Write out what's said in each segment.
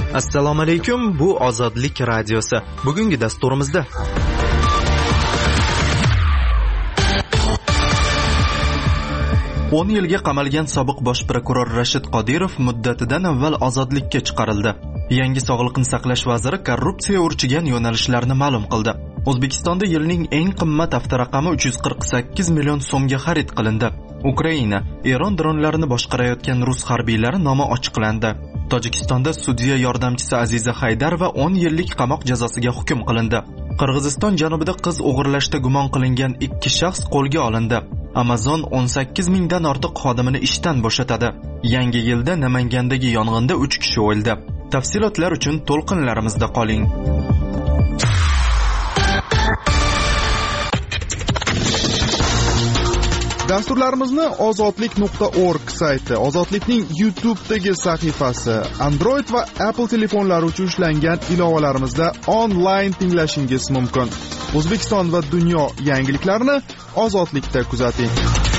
Assalomu alaykum, bu Ozodlik radiosi. Bugungi dasturimizda o'n yilga qamalgan sobiq bosh prokuror Rashid Qodirov muddatidan avval ozodlikka chiqarildi. Yangi sog'liqni saqlash vaziri korrupsiya urchigan yo'nalishlarni ma'lum qildi. O'zbekistonda yilning eng qimmat avtoraqami 348 million so'mga xarid qilindi. Ukraina, Eron dronlarini boshqarayotgan rus harbiylari nomi ochiqlandi. Tojikistonda sudya yordamchisi Aziza Haydarova 10 yillik qamoq jazosiga hukm qilindi. Qirg'iziston janubida qiz o'g'irlashda gumon qilingan 2 shaxs qo'lga olindi. Amazon 18 mingdan ortiq xodimini ishdan bo'shatadi. Yangi yilda Namangandagi yong'inda 3 kishi o'ldi. Tafsilotlar uchun to'lqinlarimizda qoling. Dasturlarimizni ozodlik.org sayti, Ozodlikning YouTube'dagi sahifasi, Android va Apple telefonlari uchun ishlangan ilovalarimizda onlayn tinglashingiz mumkin. O'zbekiston va dunyo yangiliklarini Ozodlikda kuzating.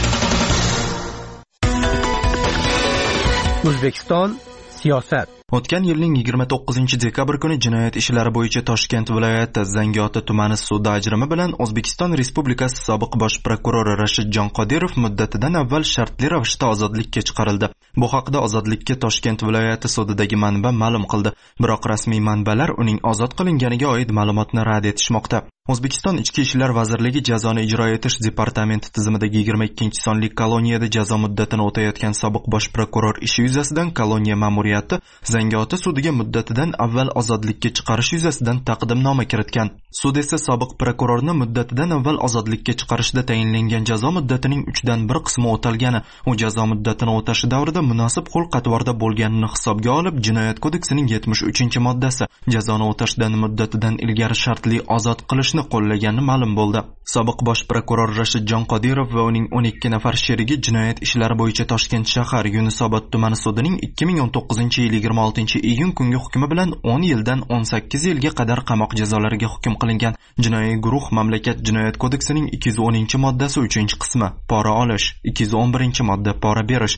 O'zbekiston siyosat. O'tgan yilning 29-dekabr kuni jinoyat ishlari bo'yicha Toshkent viloyati Zangiota tumani sudi ajrimi bilan O'zbekiston Respublikasi sobiq bosh prokurori Rashidjon Qodirov muddatidan avval shartli ravishda ozodlikka chiqarildi. Bu haqda ozodlikka Toshkent viloyati sudidagi manba ma'lum qildi. Biroq rasmiy manbalar uning ozod qilinganiga oid ma'lumotni rad etishmoqda. O'zbekiston Ichki ishlar vazirligi jazoni ijro etish departamenti tizimidagi 22-sonli koloniyada jazo muddatini o'tayotgan sobiq bosh prokuror ishi yuzasidan koloniya ma'muriyati Zangiota sudiga muddatidan avval ozodlikka chiqarish yuzasidan taqdimnoma kiritgan. Sud esa sobiq prokurorni muddatidan avval ozodlikka chiqarishda tayinlangan jazo muddatining 3dan 1 qismi o'talgani, u jazo muddatini o'tashi davrida munosib xulq-atvorda bo'lganini hisobga olib, Jinoyat kodeksining 73-moddasi jazoni o'tashdan muddatidan ilgari shartli ozod qilishni qo'llaganini ma'lum bo'ldi. Sobiq bosh prokuror Rashidjon Qodirov va uning 12 nafar sherigi jinoyat ishlari bo'yicha Toshkent shahar Yunusobod tumani sudining 2019-yil 26-iyun kungi hukmi bilan 10 yildan 18 yilga qadar qamoq jazolariga hukm qilingan. Jinoiy guruh mamlakat jinoyat kodeksining 210-moddasi 3-qismi pora olish, 211-modda pora berish,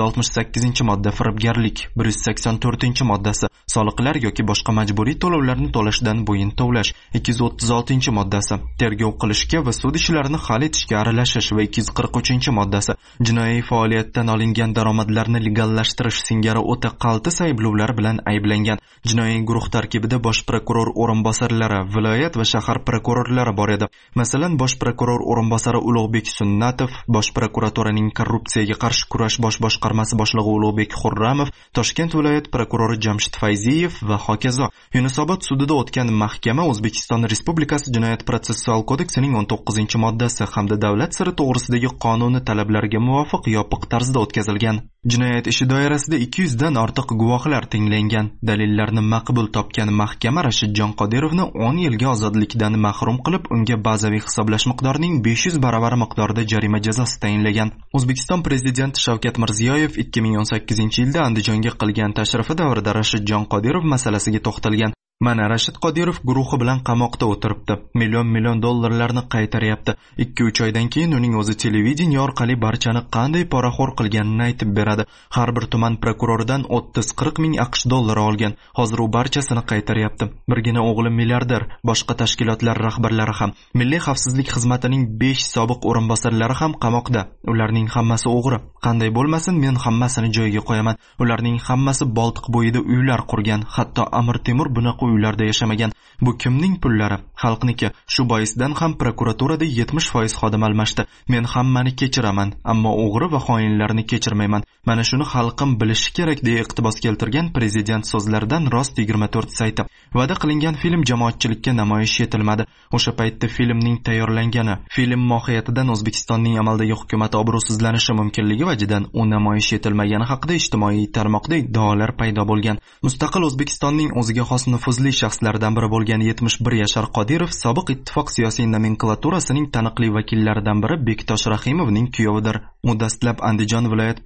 168-modda firibgarlik, 184-moddasi soliqlar yoki boshqa majburiy to'lovlarni to'lashdan bo'yin tovlash, 236-moddasi tergov qilishga va sud ishlarini hal etishga aralashish va 243-moddasi jinoiy faoliyatdan olingan daromadlarni legallashtirish singari o'ta qaltis ayblovlar bilan ayblangan. Jinoiy guruh tarkibida bosh prokuror o'rinbosarlari, viloyat va shahar prokurorlari bor edi. Masalan, bosh prokuror o'rinbosari Ulug'bek Sunnatov, bosh prokuraturaning korrupsiyaga qarshi kurash bosh boshqarmasi boshlig'i Ulug'bek Xurramov, Toshkent viloyat prokurori Jamshid Fayziyev va hokazo. Yunusobod sudida o'tgan mahkama O'zbekiston Respublikasi Jinoyat protsessual kodeksining 19-moddasi hamda davlat siri to'g'risidagi qonuni talablariga muvofiq yopiq tarzda o'tkazilgan. Jinoyat ishi doirasida 200 dan ortiq guvohlar tinglangan. Dalillarni maqbul topgan mahkama Rashidjon Qodirovni 10 yilga ozodlikdan mahrum qilib, unga bazaviy hisoblash miqdorining 500 baravari miqdorida jarima jazosi tayinlagan. O'zbekiston prezidenti Shavkat Mirziyoyev 2018-yilda Andijonga qilgan tashrifi davrida Rashidjon Qodirov masalasiga to'xtalgan. Mana Rashid Qodirov guruhi bilan qamoqda o'tiribdi. Million dollarlarni qaytaryapti. 2-3 oydan keyin uning o'zi televideniya orqali barchani qanday poraxo'r qilganini aytib beradi. Har bir tuman prokuroridan 30-40 ming AQSh dollari olgan. Hozir u barchasini qaytaryapti. Birgina o'g'li milliarder, boshqa tashkilotlar rahbarlari ham. Milliy xavfsizlik xizmatining 5 sobiq o'rinbosarlari ham qamoqda. Ularning hammasi o'g'ri. Qanday bo'lmasin, men hammasini joyiga qo'yaman. Ularning hammasi Boltiq bo'yida uylar qurgan. Hatto Amir Temur bunaqa uylarda yashamagan. Bu kimning pullari? Xalqniki. Shu boisdan ham prokuraturada 70% xodim almashdi. Men hammani kechiraman, ammo o'g'ri va xoinlarni kechirmayman. Mana shuni xalqim bilishi kerak deya iqtibos keltirgan prezident so'zlaridan Rost 24 sayti. Va'da qilingan film jamoatchilikka namoyish etilmadi. O'sha paytda filmning tayyorlangani, film mohiyatidan O'zbekistonning amaldagi hukumat obro'sizlanishi mumkinligi vajidan u namoyish etilmagani haqida ijtimoiy tarmoqda iddaolar paydo bo'lgan. Mustaqil O'zbekistonning o'ziga xos nufuzli shaxslardan biri bo'lgan 71 yashar Qodirov sobiq ittifoq siyosiy nomenklaturasining taniqli vakillaridan biri Bektosh Rahimovning kuyovidir. U dastlab Andijon viloyat prokuraturasi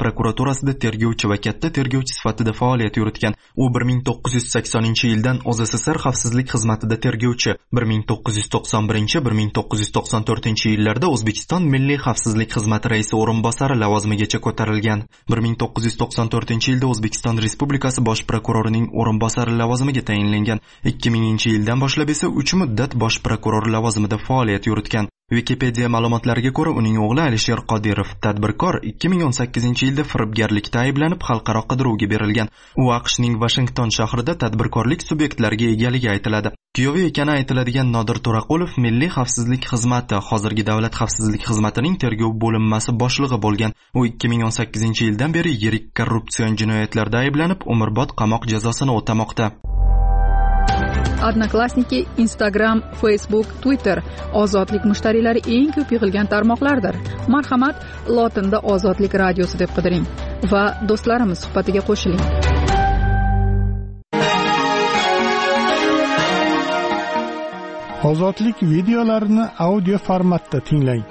prokuraturasida tergovchi va katta tergovchi sifatida faoliyat yuritgan. U 1980-yildan O'zSSR xavfsizlik xizmatida tergovchi, 1991-1994-yillarda O'zbekiston Milliy xavfsizlik xizmati raisi o'rinbosari lavozimigacha ko'tarilgan. 1994-yilda O'zbekiston Respublikasi bosh prokurorining o'rinbosari lavozimiga tayinlangan. 2000-yildan boshlab esa 3 muddat bosh prokuror lavozimida faoliyat yuritgan. Wikipedia ma'lumotlariga ko'ra, uning o'g'li Alisher Qodirov, tadbirkor, 2018-yilda firibgarlikda ayblanib xalqaro qidiruvga berilgan. U AQShning Washington shahrida tadbirkorlik subyektlariga egaligi aytiladi. Kuyovi ekani aytiladigan Nodir To'raqulov Milliy xavfsizlik xizmati, hozirgi Davlat xavfsizlik xizmatining tergov bo'linmasi boshlig'i bo'lgan. U 2018-yildan beri yirik korrupsion jinoyatlarda ayblanib, umrbod qamoq jazosini o'tamoqda. Odnoklassniki, Instagram, Facebook, Twitter ozodlik mushtariylari eng ko'p yig'ilgan tarmoqlardir. Marhamat, lotinda Ozodlik radiosi deb qidiring va do'stlarimiz suhbatiga qo'shiling. Ozodlik videolarini audio formatda tinglang.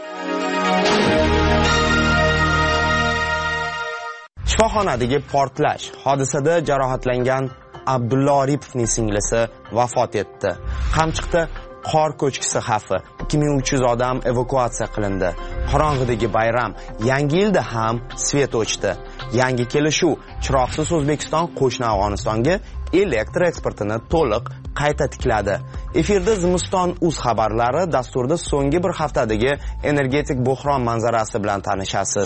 Shifoxonadagi portlash. Hodisada jarohatlangan Abdulla Oripovning singlisi vafot etdi. Qamchiqda qor ko'chkisi xavfi. 2300 odam evakuatsiya qilindi. Qorong'idagi bayram. Yangi yilda ham svet o'chdi. Yangi kelishuv. Chiroqsiz O'zbekiston qo'shni Afg'onistonga elektr eksportini to'liq qayta tikladi. Efirda Zimiston.uz xabarlari, dasturda so'nggi bir haftadagi energetik buhron manzarasi bilan tanishasiz.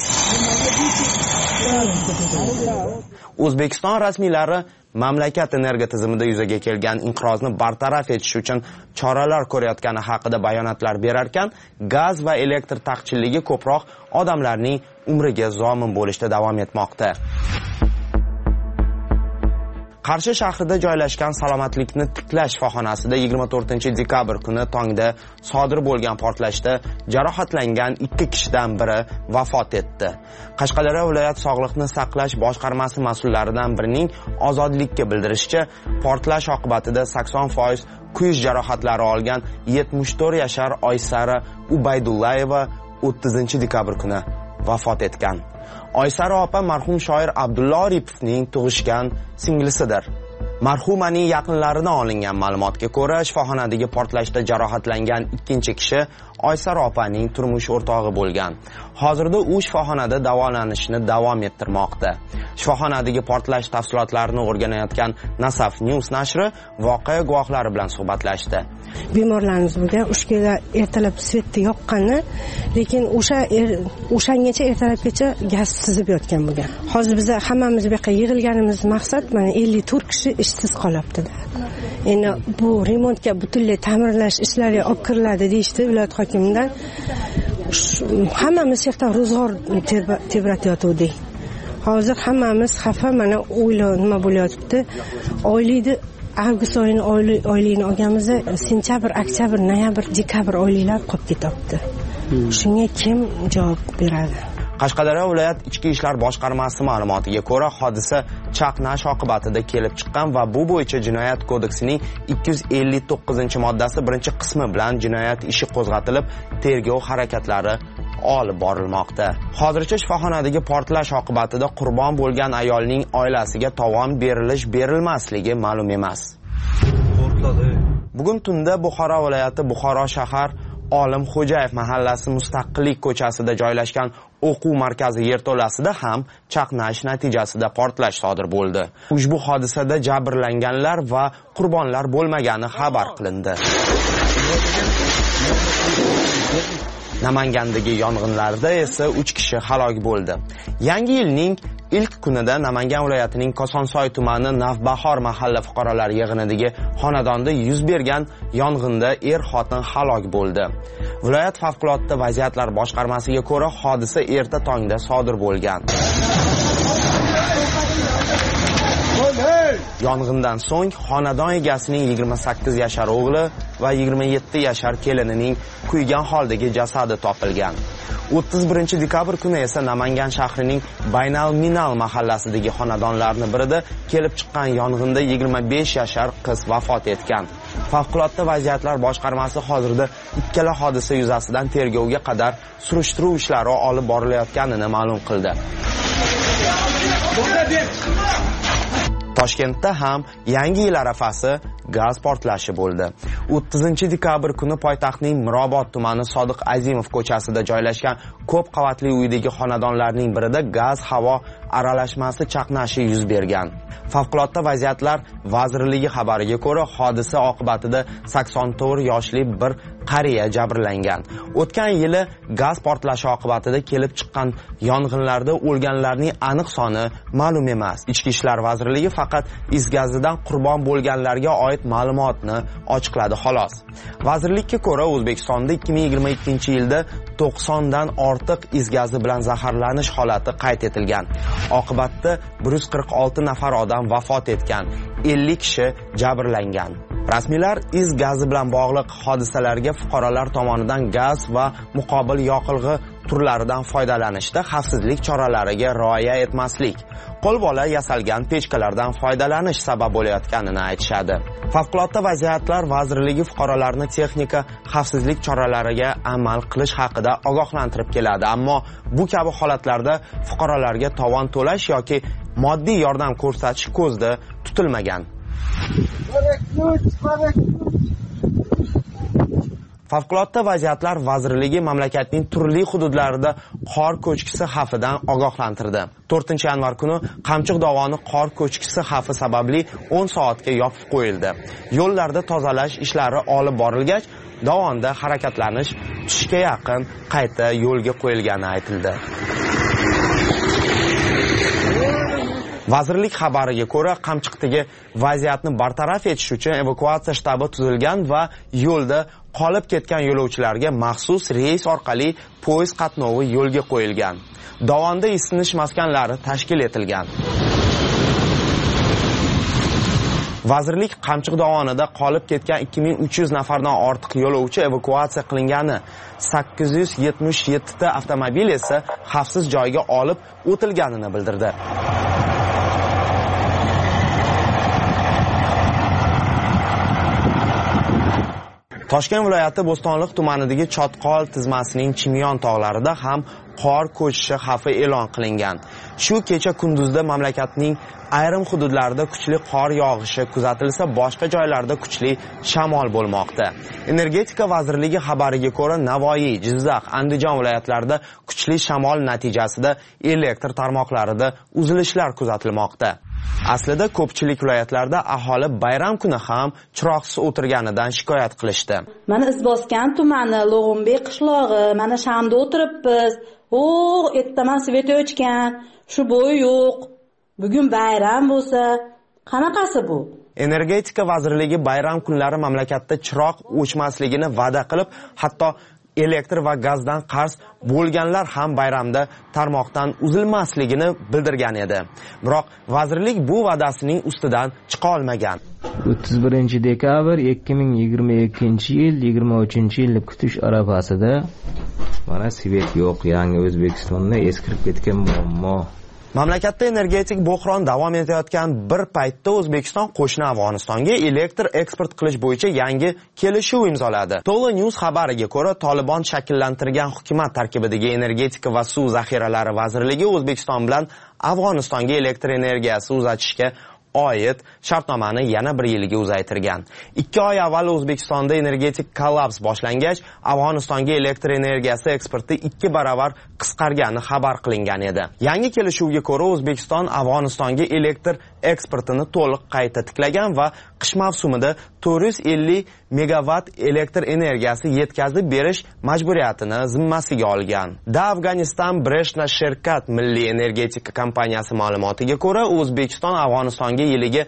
O'zbekiston rasmiylari mamlakat energiya tizimida yuzaga kelgan inqirozni bartaraf etish uchun choralar ko'rayotgani haqida bayonotlar berarkan, gaz va elektr taqchilligi ko'proq odamlarning umriga zomin bo'lishda davom etmoqda. Qarshi shahrida joylashgan salomatlikni tiklash shifoxonasida 24-dekabr kuni tongda sodir bo'lgan portlashda jarohatlangan 2 kishidan biri vafot etdi. Qashqadaryo viloyat sog'liqni saqlash boshqarmasi mas'ullaridan birining Ozodlikka bildirishicha, portlash oqibatida 80% kuyish jarohatlari olgan 74 yashar Oysara Ubaydullayeva 30-dekabr kuni vafot etgan. Oysara opa marhum shoir Abdulla Oripovning tug'ishgan singlisidir. Marhumaning yaqinlaridan olingan ma'lumotga ko'ra, shifoxonadagi portlashda jarohatlangan 2-kishi Oysara opaning turmush o'rtog'i bo'lgan. Hozirda u shifoxonada davolanishni davom ettirmoqda. Shifoxonadagi portlash tafsilotlarini o'rganayotgan Nasaf News nashri voqea guvohlari bilan suhbatlashdi. Bemorlarimiz bo'lgan o'shga ertalab svetni yoqqani, lekin o'shangacha ertalabgacha gaz sizib yotgan bo'lgan. Hozir biz hammamiz bu yoqqa yig'ilganimiz maqsad mana 54 kishi ishsiz qolibdi. Endi bu remontga butunlay ta'mirlash ishlari olib kiriladi deyishdi viloyat hokimidan. Hammamiz yerda ro'zg'or tebratayotgandik. Hozir hammamiz xafa, mana o'ylar nima bo'layotibdi. Oylikni avgust oyining oyligini olganimizda sentyabr, oktyabr, noyabr, dekabr oyliklar qolib ketyapti. Shunga kim javob beradi? Qashqadaryo viloyat ichki ishlar boshqarmasi ma'lumotiga ko'ra, hodisa chaqnash oqibatida kelib chiqqan va bu bo'yicha jinoyat kodeksining 259-moddasi 1-qismi bilan jinoyat ishi qo'zg'atilib, tergov harakatlari olib borilmoqda. Hozircha shifoxonadagi portlash oqibatida qurbon bo'lgan ayolning oilasiga tovon berilmasligi ma'lum emas. Bugun tunda Buxoro viloyati Buxoro shahar Olim Xo'jayev mahallasi Mustaqillik ko'chasida joylashgan o'quv markazi yerto'lasida ham chaqnash natijasida portlash sodir bo'ldi. Ushbu hodisada jabrlanganlar va qurbonlar bo'lmagani xabar qilindi. Namangandagi yong'inlarda esa 3 kishi halok bo'ldi. Yangi yilning ilk kunida Namangan viloyatining Kosonsoy tumani Navbahor mahalla fuqarolar yig'inidagi xonadonda yuz bergan yong'inda er-xotin halok bo'ldi. Viloyat favqulodda vaziyatlar boshqarmasiga ko'ra, hodisa erta tongda sodir bo'lgan. Yong'indan so'ng xonadon egasining 28 yashar o'g'li va 27 yashar kelinining kuygan holdagi jasadi topilgan. 31-dekabr kuni esa Namangan shahrining Baynal Minal mahallasidagi xonadonlarning birida kelib chiqqan yong'inda 25 yashar qiz vafot etgan. Favqulodda vaziyatlar boshqarmasi hozirda ikkala hodisa yuzasidan tergovga qadar surishtiruv ishlari olib borilayotganini ma'lum qildi. Toshkentda ham yangi yil arafasi gaz portlashi bo'ldi. 30-dekabr kuni poytaxtning Mirobod tumani Sodiq Azimov ko'chasida joylashgan ko'p qavatli uydagi xonadonlarning birida gaz havo aralashmasi chaqnashi yuz bergan. Favqulodda vaziyatlar vazirligi xabariga ko'ra, hodisa oqibatida 84 yoshli bir qariya jabrlangan. O'tgan yili gaz portlashi oqibatida kelib chiqqan yong'inlarda o'lganlarning aniq soni ma'lum emas. Ichki ishlar vazirligi faqat is gazidan qurbon bo'lganlarga oid ma'lumotni ochiqladi xolos. Vazirlikka ko'ra, O'zbekistonda 2022-yilda 90 dan ortiq is gazi bilan zaharlanish holati qayd etilgan. Oqibatda 146 nafar odam vafot etgan, 50 kishi jabrlangan. Rasmiylar is gazi bilan bog'liq hodisalarga fuqarolar tomonidan gaz va muqobil yoqilg'i turlaridan foydalanishda xavfsizlik choralariga rioya etmaslik, qo'lbola yasalgan pechkalardan foydalanish sabab bo'layotganini aytishadi. Favqulodda vaziyatlar vazirligi fuqarolarni texnika xavfsizlik choralariga amal qilish haqida ogohlantirib keladi, ammo bu kabi holatlarda fuqarolarga tovon to'lash yoki moddiy yordam ko'rsatish ko'zda tutilmagan. Favqulodda vaziyatlar vazirligi mamlakatning turli hududlarida qor ko'chkisi xavfidan ogohlantirdi. 4-yanvar kuni Qamchiq dovoni qor ko'chkisi xavfi sababli 10 soatga yopib qo'yildi. Yo'llarda tozalash ishlari olib borilgach, dovonda harakatlanish tushga yaqin qayta yo'lga qo'yilgani aytildi. Vazirlik xabariga ko'ra, Qamchiqdagi vaziyatni bartaraf etish uchun evakuatsiya shtabi tuzilgan va yo'lda qolib ketgan yo'lovchilarga maxsus reys orqali poyezd qatnovi yo'lga qo'yilgan. Dovonda isinish maskanlari tashkil etilgan. Vazirlik Qamchiq dovonida qolib ketgan 2300 nafardan ortiq yo'lovchi evakuatsiya qilingani, 877 ta avtomobil esa xavfsiz joyga olib o'tilganini bildirdi. Toshkent viloyati Bo'stonliq tumanidagi Chotqol tizmasining Chimyon tog'larida ham qor ko'chishi xavfi e'lon qilingan. Shu kecha kunduzda mamlakatning ayrim hududlarida kuchli qor yog'ishi kuzatilsa, boshqa joylarda kuchli shamol bo'lmoqda. Energetika vazirligi xabariga ko'ra, Navoiy, Jizzax, Andijon viloyatlarida kuchli shamol natijasida elektr tarmoqlarida uzilishlar kuzatilmoqda. Aslida ko'pchilik viloyatlarda aholi bayram kuni ham chiroqsiz o'tirganidan shikoyat qilishdi. Mana Izboskan tumani, Log'unbek qishlog'i, mana shamda o'tiribmiz. Ertaman svet o'chgan, shu bo'yi yo'q. Bugun bayram bo'lsa, qanaqasi bu? Energetika vazirligi bayram kunlari mamlakatda chiroq o'chmasligini va'da qilib, hatto elektr va gazdan qarz bo'lganlar ham bayramda tarmoqdan uzilmasligini bildirgan edi. Biroq vazirlik bu va'dasining ustidan chiqa olmagan. 31-dekabr 2022-yil 23-yilni kutish arafasida mana svet yo'q, yangi O'zbekistonda eskirib ketgan muammo. Mamlakatda energetik bo'hron davom etayotgan bir paytda O'zbekiston qo'shni Afg'onistonga elektr eksport qilish bo'yicha yangi kelishuv imzoladi. To'la News xabariga ko'ra, Tolibon shakllantirgan hukumat tarkibidagi energetika va suv zaxiralari vazirligi O'zbekiston bilan Afg'onistonga elektr energiyasi uzatishga oid shartnomani yana bir yilga uzaytirgan. 2 oy avval O'zbekistonda energetik kollaps boshlangach, Afg'onistonga elektr energiyasi eksporti 2 barobar qisqargani xabar qilingan edi. Yangi kelishuvga ko'ra, O'zbekiston Afg'onistonga elektr eksportini to'liq qayta tiklagan va qish mavsumida 450 megawatt elektr energiyasi yetkazib berish majburiyatini zimmasiga olgan. Da Afg'oniston Breshna Sherkat milliy energetika kompaniyasi ma'lumotiga ko'ra, O'zbekiston Afg'onistonga yiliga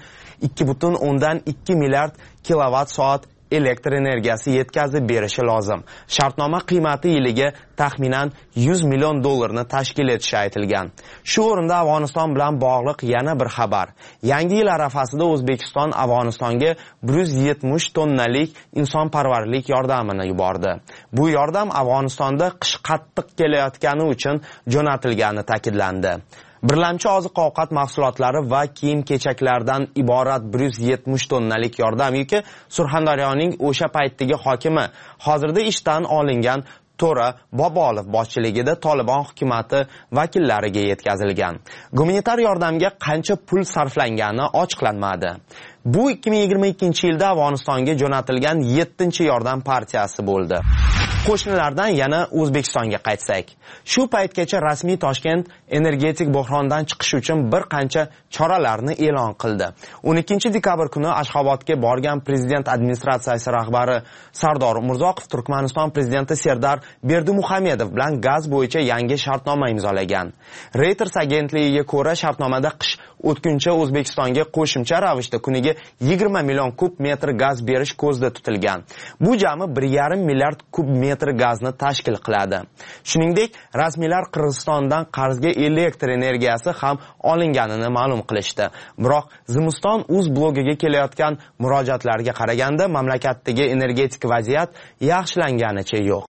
2,2 milliard kilovatt soat elektr energiyasi yetkazib berishi lozim. Shartnoma qiymati yiliga taxminan $100 million tashkil etishi aytilgan. Shu o'rinda Afg'oniston bilan bog'liq yana bir xabar. Yangi yil arafasida O'zbekiston Afg'onistonga 170 tonnalik insonparvarlik yordamini yubordi. Bu yordam Afg'onistonda qish qattiq kelayotgani uchun jo'natilgani ta'kidlandi. Birlamchi oziq-ovqat mahsulotlari va kiyim-kechaklardan iborat 170 tonnalik yordam yuki Surxondaryoning o'sha paytdagi hokimi hozirda ishdan olingan To'ra Bobolov boshchiligida Tolibon hukumati vakillariga yetkazilgan. Gumanitar yordamga qancha pul sarflangani ochiqlanmadi. Bu 2022-yilda Afg'onistonga jo'natilgan 7-yordam partiyasi bo'ldi. Qo'shnilardan yana O'zbekistonga qaytsak. Shu paytgacha rasmiy Toshkent energetik buhrondan chiqish uchun bir qancha choralarni e'lon qildi. 12-dekabr kuni Ashxobodga borgan prezident administratsiyasi rahbari Sardor Umurzoqov Turkmaniston prezidenti Serdar Berdimuhamedov bilan gaz bo'yicha yangi shartnoma imzolagan. Reuters agentligiga ko'ra, shartnomada qish o'tguncha O'zbekistonga qo'shimcha ravishda kuniga 20 million kub metr gaz berish ko'zda tutilgan. Bu jami 1,5 milliard kub metr gazni tashkil qiladi. Shuningdek, rasmiylar Qirg'izistondan qarzga elektr energiyasi ham olinganini ma'lum qilishdi. Biroq Zimiston.uz blogiga kelayotgan murojaatlarga qaraganda mamlakatdagi energetik vaziyat yaxshilanganicha yo'q.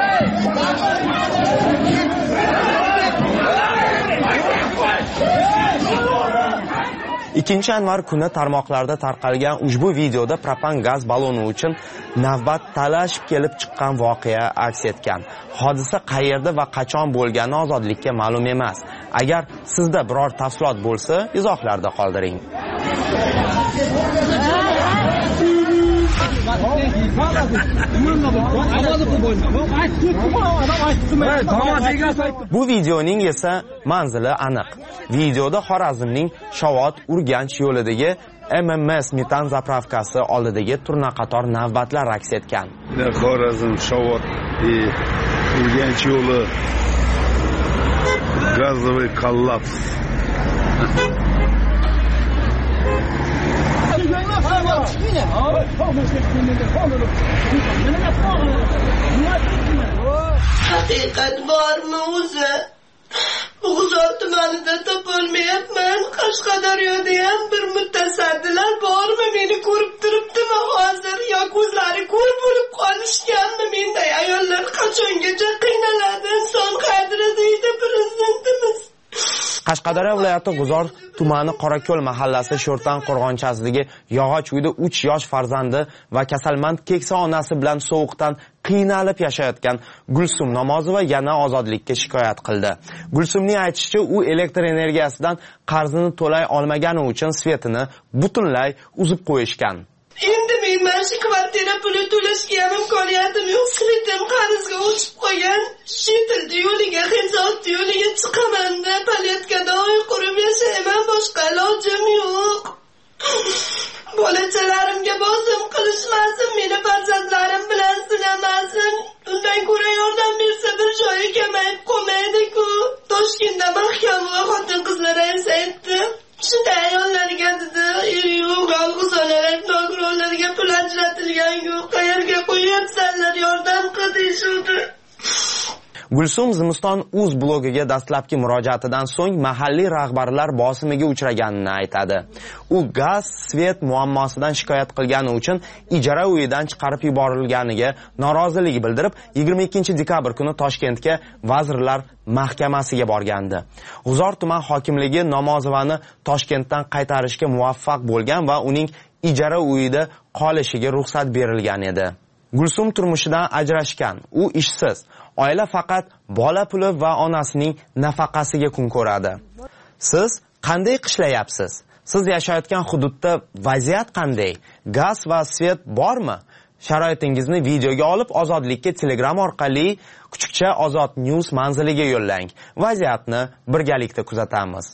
Ikkinchi yanvar kuni tarmoqlarda tarqalgan ushbu videoda propan gaz balloni uchun navbat talashib kelib chiqqan voqea aks etgan. Hodisa qayerda va qachon bo'lgani ozodlikka ma'lum emas. Agar sizda biror tafsilot bo'lsa, izohlarda qoldiring. Bu videoning esa manzili aniq. Videoda Xorazmning Shovot-Urganch yo'lidagi MMS metan zapravkasi oldidagi turnaqator navbatlar aks etgan. Xorazm Shovot Urganch yo'li gazовый kollaps. Haqiqat bormi o'zi? G'uzor tumanida topolmayapman. Qashqadaryoda ham bir mutasaddilar bormi? Meni ko'rib turibdimi hozir? Yo ko'zlari ko'r bo'lib qolishganmi? Menday ayollar qachongacha qiynaladi? Inson qadri deydi prezidentimiz. Qashqadaryo viloyati G'uzor tumani Qorako'l mahallasi Sho'rtan qo'rg'onchasidagi yog'och uyda 3 yosh farzandi va kasalmand keksa onasi bilan sovuqdan qiynalib yashayotgan Gulsum Namozova yana ozodlikka shikoyat qildi. Gulsumning aytishicha, u elektr energiyasidan qarzini to'lay olmagani uchun svetini butunlay uzib qo'yishgan. Endi men mana shu kvartira puli to'lashga ham imkoniyatim yo'q. Svetim qarzga o'chib qolgan. Shetildi yo'liga, xizmat yo'liga chiqaman-da, palyatkada oy qurib yashayman, boshqa ilojim yo'q. Bolachalarimga bosim qilishmasin, meni farzandlarim bilan sinamasin. Undan ko'ra yordam bersa bir joyi kamayib qolmaydi-ku. Toshkentda mahkama va xotin-qizlar aytdi. Shunday ayollarga dedi, eri yo'q, alg'uzolar nogironlarga pul ajratilgan yo'q. Qayerga qo'yapsanlar, yordam qil deyishdi. Gulsum Zimiston.uz blogiga dastlabki murojaatidan so'ng mahalliy rahbarlar bosimiga uchraganini aytadi. U gaz, svet muammosidan shikoyat qilgani uchun ijara uyidan chiqarib yuborilganiga norozilik bildirib, 22-dekabr kuni Toshkentga Vazirlar Mahkamasiga borgandi. G'uzor tuman hokimligi Namozovani Toshkentdan qaytarishga muvaffaq bo'lgan va uning ijara uyida qolishiga ruxsat berilgan edi. Gulsum turmushidan ajrashgan, u ishsiz. Oila faqat bola puli va onasining nafaqasiga kun ko'radi. Siz qanday qishlayapsiz? Siz yashayotgan hududda vaziyat qanday? Gaz va svet bormi? Sharoitingizni videoga olib Ozodlikka Telegram orqali kuchukcha Ozod News manziliga yo'llang. Vaziyatni birgalikda kuzatamiz.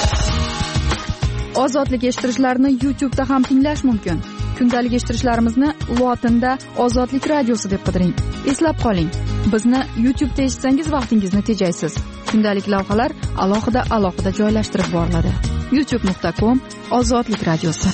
Ozodlik eshittirishlarni YouTube'da ham tinglash mumkin. Kundalik eshittirishlarimizni lotinda Ozodlik radiosi deb qidiring. Eslab qoling, bizni YouTube'da eshitsangiz vaqtingizni tejaysiz. Kundalik lavhalar alohida joylashtirib boriladi. youtube.com/Ozodlik radiosi.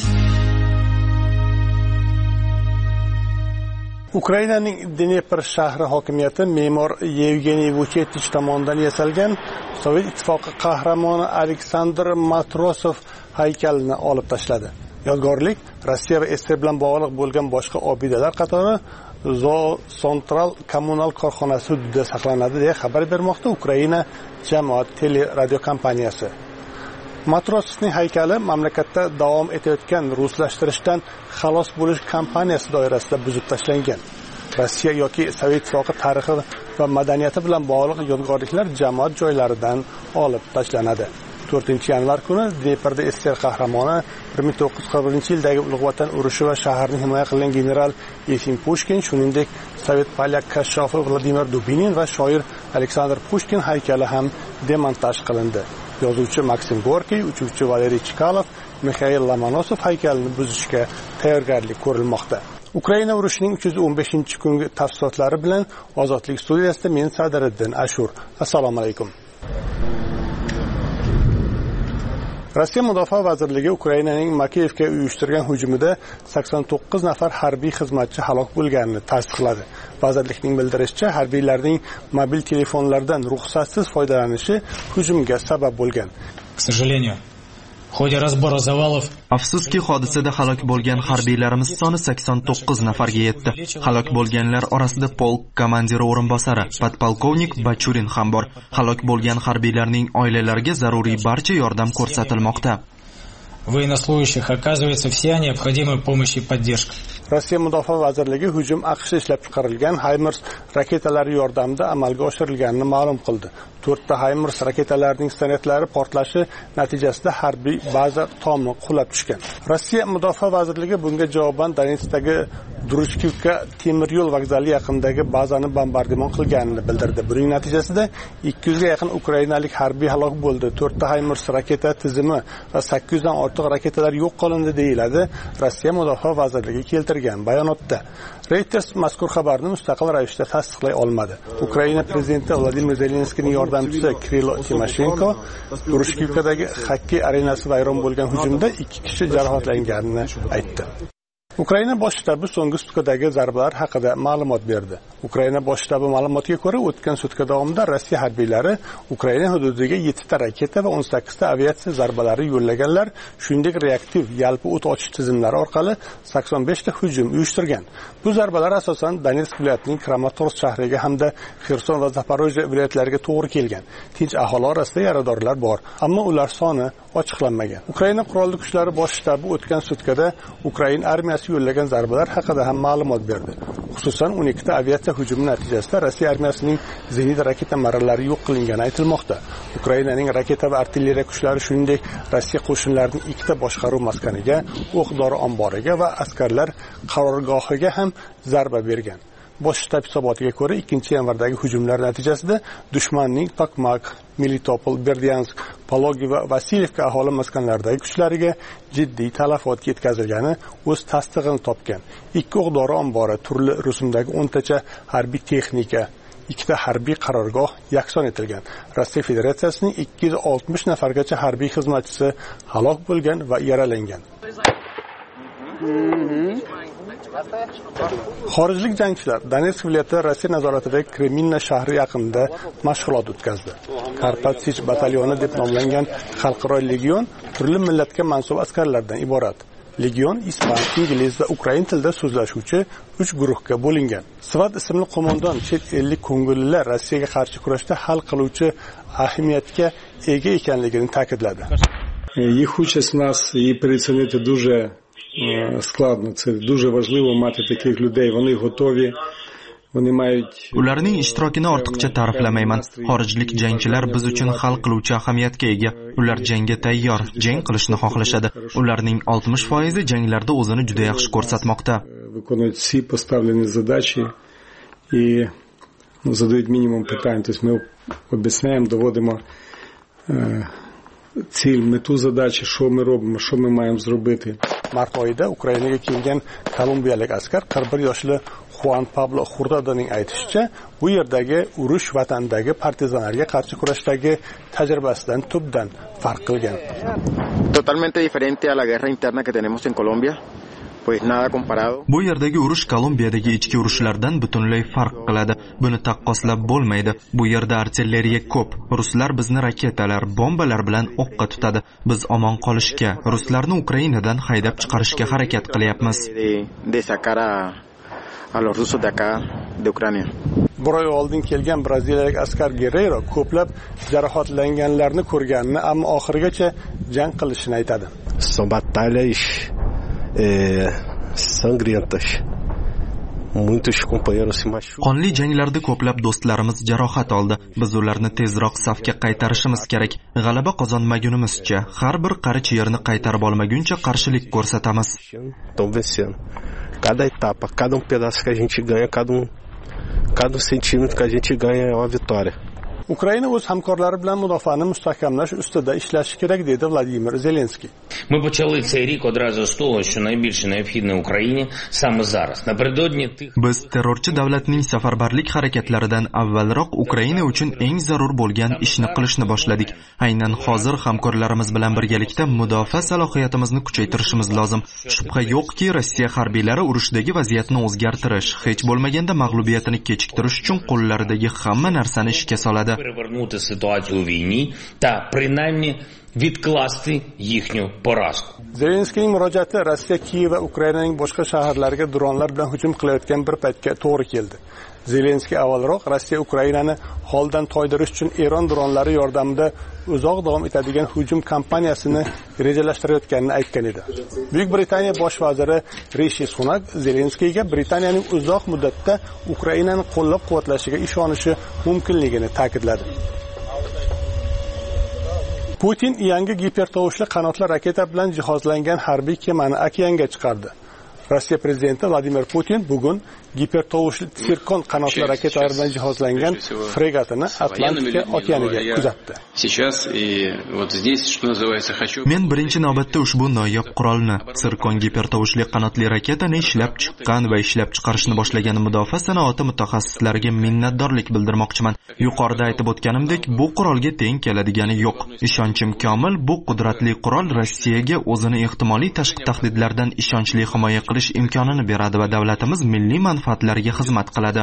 Ukrainaning Dnepr shahri hokimiyati me'mor Yevgeniy Vuchetich tomonidan yasalgan Sovet ittifoqi qahramoni Aleksandr Matrosov haykalini olib tashladi. Yodgorlik Rossiya va SSR bilan bog'liq bo'lgan boshqa obidalar qatori Central kommunal korxonasi hududida saqlanadi deya xabar bermoqda Ukraina jamoat teleradio kompaniyasi. Matrosovning haykali mamlakatda davom etayotgan ruslashtirishdan xalos bo'lish kampaniyasi doirasida buzib tashlangan. Rossiya yoki Sovet ittifoqi tarixi va madaniyati bilan bog'liq yodgorliklar jamoat joylaridan olib tashlanadi. 4-yanvar kuni Dneprda SSR qahramoni 1941-yildagi Ulug' Vatan urushi va shaharni himoya qilgan general Efim Pushkin, shuningdek Sovet polyak kashshofi Vladimir Dubinin va shoir Aleksandr Pushkin haykali ham demontaj qilindi. Yozuvchi Maksim Gorkiy, uchuvchi Valeriy Chkalov, Mikhail Lomonosov haykalini buzishga tayyorgarlik ko'rilmoqda. Ukraina urushining 315-kungi tafsilotlari bilan Ozodlik studiyasida men Sadiriddin Ashur. Assalomu alaykum. Rossiya Mudofaa vazirligi Ukrainaning Makiyevga uyushtirgan hujumida 89 nafar harbiy xizmatchi halok bo'lganini tasdiqladi. Vazirlikning bildirishicha, harbiylarning mobil telefonlardan ruxsatsiz foydalanishi hujumga sabab bo'lgan. К сожалению, в ходе разбора завалов Afsuski, hodisada halok bo'lgan harbiylarimiz soni 89 nafarga yetdi. Halok bo'lganlar orasida polk komandiri o'rinbosari, podpolkovnik Bachurin ham bor. Halok bo'lgan harbiylarning oilalariga zaruriy barcha yordam ko'rsatilmoqda. Военнослужащих оказывается вся необходимая помощь и поддержка. Rossiya Mudofaa vazirligi hujum AQSh ishlab chiqarilgan HIMARS raketalari yordamida amalga oshirilganini ma'lum qildi. 4 ta HIMARS raketalarining snaryadlari portlashi natijasida harbiy baza tomi qulab tushgan. Rossiya Mudofaa vazirligi bunga javoban Donetskdagi Druchkivka temir yo'l vokzali yaqinidagi bazani bombardimon qilganini bildirdi. Buning natijasida 200 ga yaqin ukrainalik harbiy halok bo'ldi. 4 ta HIMARS raketa tizimi va 800 dan ortiq raketalar yo'q qilindi deyiladi Rossiya Mudofaa vazirligi keltirgan bayonotda. Reuters mazkur xabarni mustaqil ravishda tasdiqlay olmadi. Ukraina prezidenti Vladimir Zelenskiyning yordamchisi Kirilo Timoshenko Druchkivkadagi xokkey arenasi vayron bo'lgan hujumda 2 kishi jarohatlanganini aytdi. Ukraina bosh shtabi so'nggi sutkadagi zarbalar haqida ma'lumot berdi. Ukraina bosh shtabi ma'lumotiga ko'ra, o'tgan sutka davomida Rossiya harbiylari Ukraina hududiga 7 ta raketa va 18 ta aviatsiya zarbalari yo'llaganlar, shuningdek reaktiv yalpi o't ochish tizimlari orqali 85 ta hujum uyushtirgan. Bu zarbalar asosan Donetsk viloyatining Kramatorsk shahriga hamda Xerson va Zaporojye viloyatlariga to'g'ri kelgan. Tinch aholi orasida yaradorlar bor, ammo ular soni ochiqlanmagan. Ukraina qurolli kuchlari bosh shtabi o'tgan sutkada Ukraina armiyasi yo'llagan zarbalar haqida ham ma'lumot berdi. Xususan 12 ta aviatsiya hujumi natijasida Rossiya armiyasining zenit raketa marralari yo'q qilingani aytilmoqda. Ukrainaning raketa va artilleriya kuchlari shuningdek Rossiya qo'shinlarining 2 ta boshqaruv maskaniga, o'q-dori omboriga va askarlar qarorgohiga ham zarba bergan. Bosh shtab hisobotiga ko'ra 2-yanvardagi hujumlar natijasida dushmanning Tokmak, Melitopol, Berdyansk, Pologi va Vasilyevka aholi maskanlaridagi kuchlariga jiddiy talafot yetkazilgani o'z tasdig'ini topgan. 2 o'q-dori ombori, turli rusumdagi 10 tacha harbiy texnika, 2 ta harbiy qarorgoh yakson etilgan. Rossiya Federatsiyasining 260 nafargacha harbiy xizmatchisi halok bo'lgan va yaralangan. Xorijlik jangchilar Donetsk viloyati Rossiya nazoratidagi Kreminna shahri yaqinida mashg'ulot o'tkazdi. Karpatsich batalyoni deb nomlangan xalqaro legion turli millatga mansub askarlardan iborat. Legion ispan, ingliz va ukrain tilida so'zlashuvchi 3 guruhga bo'lingan. Svat ismli qo'mondon chet ellik ko'ngillilar Rossiyaga qarshi kurashda hal qiluvchi ahamiyatga ega ekanligini ta'kidladi. Їх участь в нас і переоцінити дуже складно. Це дуже важливо мати таких людей. Вони готові. Вони мають Ularning ishtirokini ortiqcha ta'riflamayman. Xorijlik jangchilar biz uchun hal qiluvchi ahamiyatga ega. Ular jangga tayyor, jang qilishni xohlashadi. Ularning 60% janglarda o'zini juda yaxshi ko'rsatmoqda. Виконують всі поставлені задачі і задають мінімум питань. Тобто ми об'ясняємо, доводимо ціль, мету задачі, що ми робимо, що ми маємо зробити. Mart oyida Ukrainaga kelgan kolumbiyalik askar 41 yoshli Juan Pablo Hurtadoning aytishicha, bu yerdagi urush vatandagi partizanlarga qarshi kurashdagi tajribasidan tubdan farq qilgan. Totalmente diferente a la guerra interna que tenemos en Colombia. Pues nada comparado. Bu yerdagi urush Kolumbiyadagi ichki urushlardan butunlay farq qiladi. Buni taqqoslab bo'lmaydi. Bu yerda artilleriya ko'p. Ruslar bizni raketalar, bombalar bilan o'qqa tutadi. Biz omon qolishga, ruslarni Ukrainadan haydab chiqarishga harakat qilyapmiz. De sacar a los rusos de acá de Ucrania. Bir oy oldin kelgan braziliyalik askar Guerrero ko'plab jarohatlanganlarni ko'rganini, ammo oxirigacha jang qilishini aytadi. Son batalhas sangrentas. muitos companheiros se machucam. Qonli janglarda ko'plab do'stlarimiz jarohat oldi. Biz ularni tezroq safga qaytarishimiz kerak. G'alaba qozonmagunimizcha, har bir qarich yerni qaytarib olmaguncha qarshilik ko'rsatamiz. Estão vencendo. Cada etapa, cada pedaço que a gente ganha, cada centímetro que a gente ganha é uma vitória. Ukraina o'z hamkorlari bilan mudofaani mustahkamlash ustida ishlashi kerak dedi Vladimir Zelenskiy. Ми почали цей рік одразу з того, що найбільше необхідне Україні саме зараз. Напередодні тих Biz terrorchi davlatning safarbarlik harakatlaridan avvalroq Ukraina uchun eng zarur bo'lgan ishni qilishni boshladik. Aynan hozir hamkorlarimiz bilan birgalikda mudofaa salohiyatimizni kuchaytirishimiz lozim. Shubha yo'qki, Rossiya harbiylari urushdagi vaziyatni o'zgartirish, hech bo'lmaganda mag'lubiyatini kechiktirish uchun qo'llaridagi hamma narsani ishga soladi. перевернути ситуацію у війні та принаймні відкласти їхню поразку. Zelenskiyning murojaati Rossiya Kiyev va Ukrainaning boshqa shaharlariga dronlar bilan hujum qilayotgan bir paytga to'g'ri keldi. Zelenskiy avvalroq Rossiya Ukrainani holdan toydirish uchun Eron dronlari yordamida uzoq davom etadigan hujum kampaniyasini rejalashtirayotganini aytgan edi. Buyuk Britaniya bosh vaziri Rishi Sunak Zelenskiyga Britaniyaning uzoq muddatda Ukrainani qo'llab-quvvatlashiga ishonishi mumkinligini ta'kidladi. Putin yangi gipertovushli qanotli raketa bilan jihozlangan harbiy kemani okeanga chiqardi. Rossiya prezidenti Vladimir Putin bugun gipertovushli Tsirkon qanotli raketalar bilan jihozlangan fregatini Atlantika okeaniga kuzatdi. Men birinchi navbatda ushbu noyob qurolni, Tsirkon gipertovushli qanotli raketani ishlab chiqqan va ishlab chiqarishni boshlagan mudofaa sanoati mutaxassislariga minnatdorlik bildirmoqchiman. Yuqorida aytib o'tganimdek, bu qurolga teng keladigani yo'q. Ishonchim komil, bu qudratli qurol Rossiyaga o'zini ehtimoliy tashqi tahdidlardan ishonchli himoya qilish imkonini beradi va davlatimiz milliy manfaatlariga xizmat qiladi.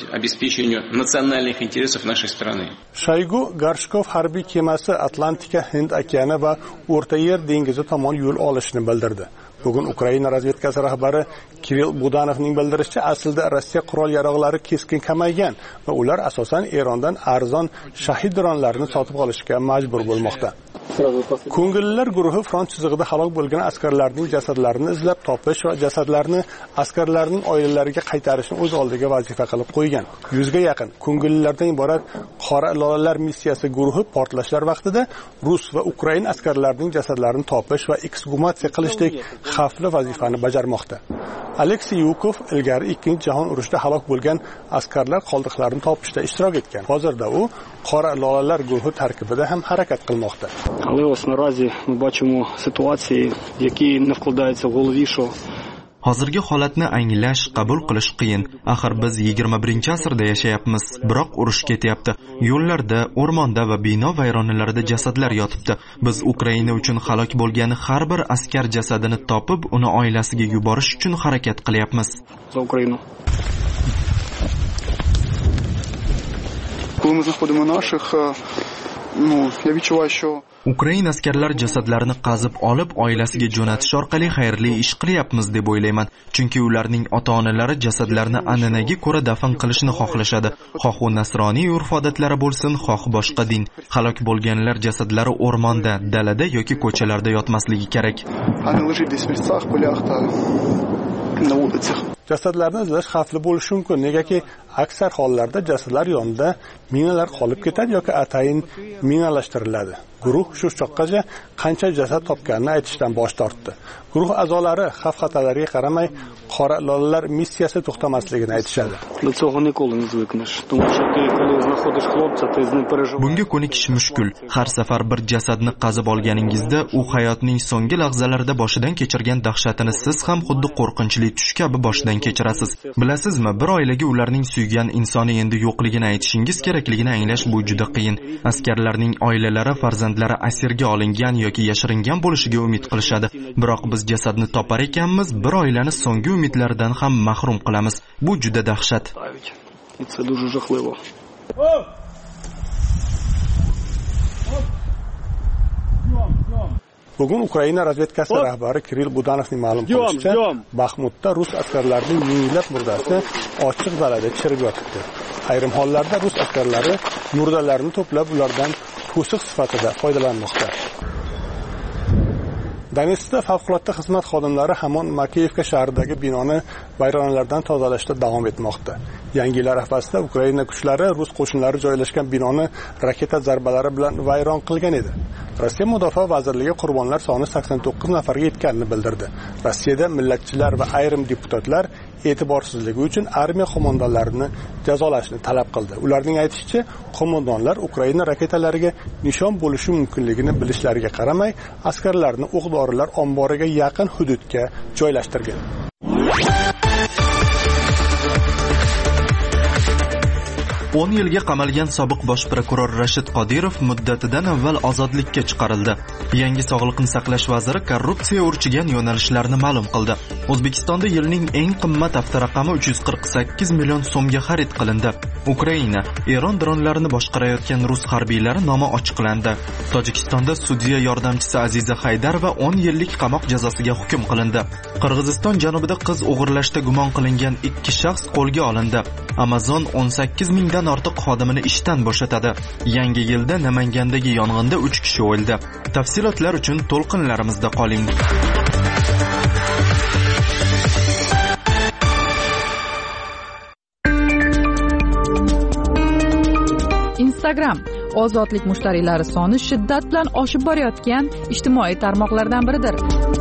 Shoygu Gorshkov harbiy kemasi Atlantika, Hind okeani va O'rta Yer dengizi tomon yo'l olishini bildirdi. Bugun Ukraina razvedkasi rahbari Kirill Budanovning bildirishicha, aslida Rossiya qurol-yaroqlari keskin kamaygan va ular asosan Erondan arzon shahid dronlarini sotib olishga majbur bo'lmoqda. Ko'ngillilar guruhi front chizig'ida halok bo'lgan askarlarning jasadlarini izlab topish va jasadlarni askarlarning oilalariga qaytarishni o'z oldiga vazifa qilib qo'ygan. 100 ga yaqin ko'ngillilardan iborat Qora lolalar missiyasi guruhi portlashlar vaqtida Rus va Ukrain askarlarining jasadlarini topish va eksgumatsiya qilishdek xavfli vazifani bajarmoqda. Aleksey Yukov ilgari 2-jahon urushida halok bo'lgan askarlar qoldiqlarini topishda ishtirok etgan. Hozirda u Qora lolalar guruhi tarkibida ham harakat qilmoqda. Але ось наразі ми бачимо ситуації, які не вкладаються в голові, що Hozirgi holatni anglash, qabul qilish qiyin. Axir biz 21-asrda yashayapmiz, biroq urush ketyapti. Yo'llarda, o'rmonda va bino vayronalarida jasadlar yotibdi. Biz Ukraina uchun halok bo'lgan har bir askar jasadini topib, uni oilasiga yuborish uchun harakat qilyapmiz. За Україну. Коли ми знаходимо наших, я відчуваю, що Ukraina askarlar jasadlarini qazib olib oilasiga jo'natish orqali xayrli ish qilyapmiz deb o'ylayman. Chunki ularning ota-onalari jasadlarni an'anaga ko'ra dafn qilishni xohlashadi. Xoh u nasroniy urf-odatlari bo'lsin, xoh boshqa din. Halok bo'lganlar jasadlari o'rmonda, dalada yoki ko'chalarda yotmasligi kerak. Jasadlarni izlash xavfli bo'lishi mumkin, negaki aksar hollarda jasadlar yonida minalar qolib ketadi yoki atayin minalashtiriladi. Guruh shu choqqacha qancha jasad topganini aytishdan bosh tortdi. Guruh a'zolari xavf-xatarlarga qaramay qora lolalar missiyasi to'xtamasligini aytishadi. Bunga ko'nikish mushkul. Har safar bir jasadni qazib olganingizda, u hayotning so'nggi lahzalarida boshidan kechirgan dahshatini siz ham xuddi qo'rqinchli tush kabi boshidan kechirasiz. Bilasizmi, bir oilaga ularning suygan insoni endi yo'qligini aytishingiz kerakligini anglash bu juda qiyin. Askarlarning oilalari farzandlari asirga olingan yoki yashiringan bo'lishiga umid qilishadi. Biroq biz jasadni topar ekanmiz, bir oilani so'nggi umidlaridan ham mahrum qilamiz. Bu juda dahshat. Bugun Ukraina razvedkasi rahbari Kirill Budanovning ma'lum qilishicha, Baxmutda rus askarlarining minglab murdasi ochiq dalada chirib yotibdi. Ayrim hollarda rus askarlari murdalarni to'plab ulardan to'siq sifatida foydalanmoqda. Donetskda favqulodda xizmat xodimlari hamon Makeyevka shahridagi binoni vayronalardan tozalashda davom etmoqda. Yangi yil arafasida Ukraina kuchlari rus qo'shinlari joylashgan binoni raketa zarbalari bilan vayron qilgan edi. Rossiya Mudofaa vazirligi qurbonlar soni 89 nafarga yetganini bildirdi. Rossiyada millatchilar va ayrim deputatlar e'tiborsizligi uchun armiya qo'mondonlarini jazolashni talab qildi. Ularning aytishicha, qo'mondonlar Ukraina raketalariga nishon bo'lishi mumkinligini bilishlariga qaramay, askarlarni o'q-dorilar omboriga yaqin hududga joylashtirgan. o'n yilga qamalgan sobiq bosh prokuror Rashid Qodirov muddatidan avval ozodlikka chiqarildi. Yangi sog'liqni saqlash vaziri korrupsiya urchigan yo'nalishlarni ma'lum qildi. O'zbekistonda yilning eng qimmat avtoraqami 348 million so'mga xarid qilindi. Ukraina, Eron dronlarini boshqarayotgan rus harbiylari nomi ochiqlandi. Tojikistonda sudya yordamchisi Aziza Haydarova 10 yillik qamoq jazosiga hukm qilindi. Qirg'iziston janubida qiz o'g'irlashda gumon qilingan 2 shaxs qo'lga olindi. Amazon 18 mingdan ortiq xodimini ishdan bo'shatadi. Yangi yilda Namangandagi yong'inda 3 kishi o'ldi. Tafsilotlar uchun to'lqinlarimizda qoling. Instagram ozodlik mushtariylari soni shiddat bilan oshib borayotgan ijtimoiy tarmoqlardan biridir.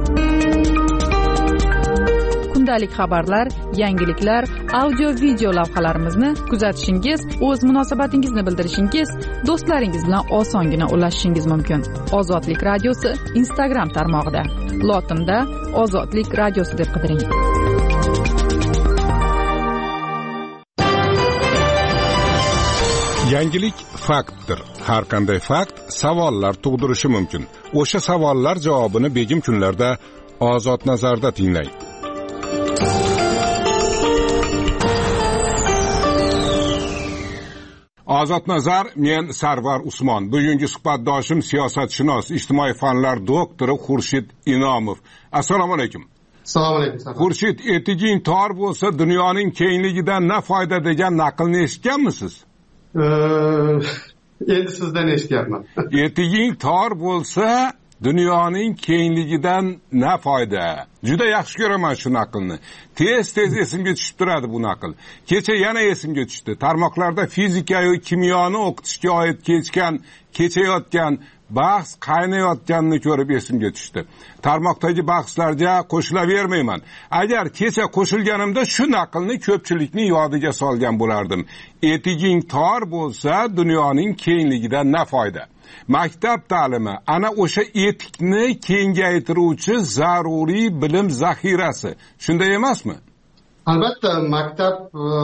Kundalik xabarlar, yangiliklar, audio-video lavhalarimizni kuzatishingiz, o'z munosabatingizni bildirishingiz, do'stlaringiz bilan osongina ulashishingiz mumkin. Ozodlik radiosi Instagram tarmog'ida. Lotinda Ozodlik radiosi deb qidiring. Yangilik faktdir. Har qanday fakt savollar tug'dirishi mumkin. O'sha savollar javobini begim kunlarda Ozod nazarda tinglang. Ozod nazar, men Sarvar Usmon. Bugungi suhbatdoshim siyosatshunos, ijtimoiy fanlar doktori Xurshid Inomov. Assalomu alaykum. Assalomu alaykum. Xurshid, etiging tor bo'lsa dunyoning kengligidan na foyda degan naqlni eshitganmisiz? Endi sizdan eshityapman. Etiging tor bo'lsa dunyoning kengligidan na foyda. Juda yaxshi ko'raman shu naqlni. Tez esimga tushib turadi bu naql. Kecha yana esimga tushdi. Tarmoqlarda fizika va kimyoni o'qitishga oid kechayotgan bahs qaynayotganini ko'rib esimga tushdi. Tarmoqdagi bahslarga qo'shilavermayman. Agar kecha qo'shilganimda shu naqlni ko'pchilikning yodiga solgan bo'lardim. Etiging tor bo'lsa dunyoning kengligidan na foyda. Maktab ta'limi ana o'sha etikni kengaytiruvchi zaruriy bilim zaxirasi. Shunday emasmi? Albatta, maktab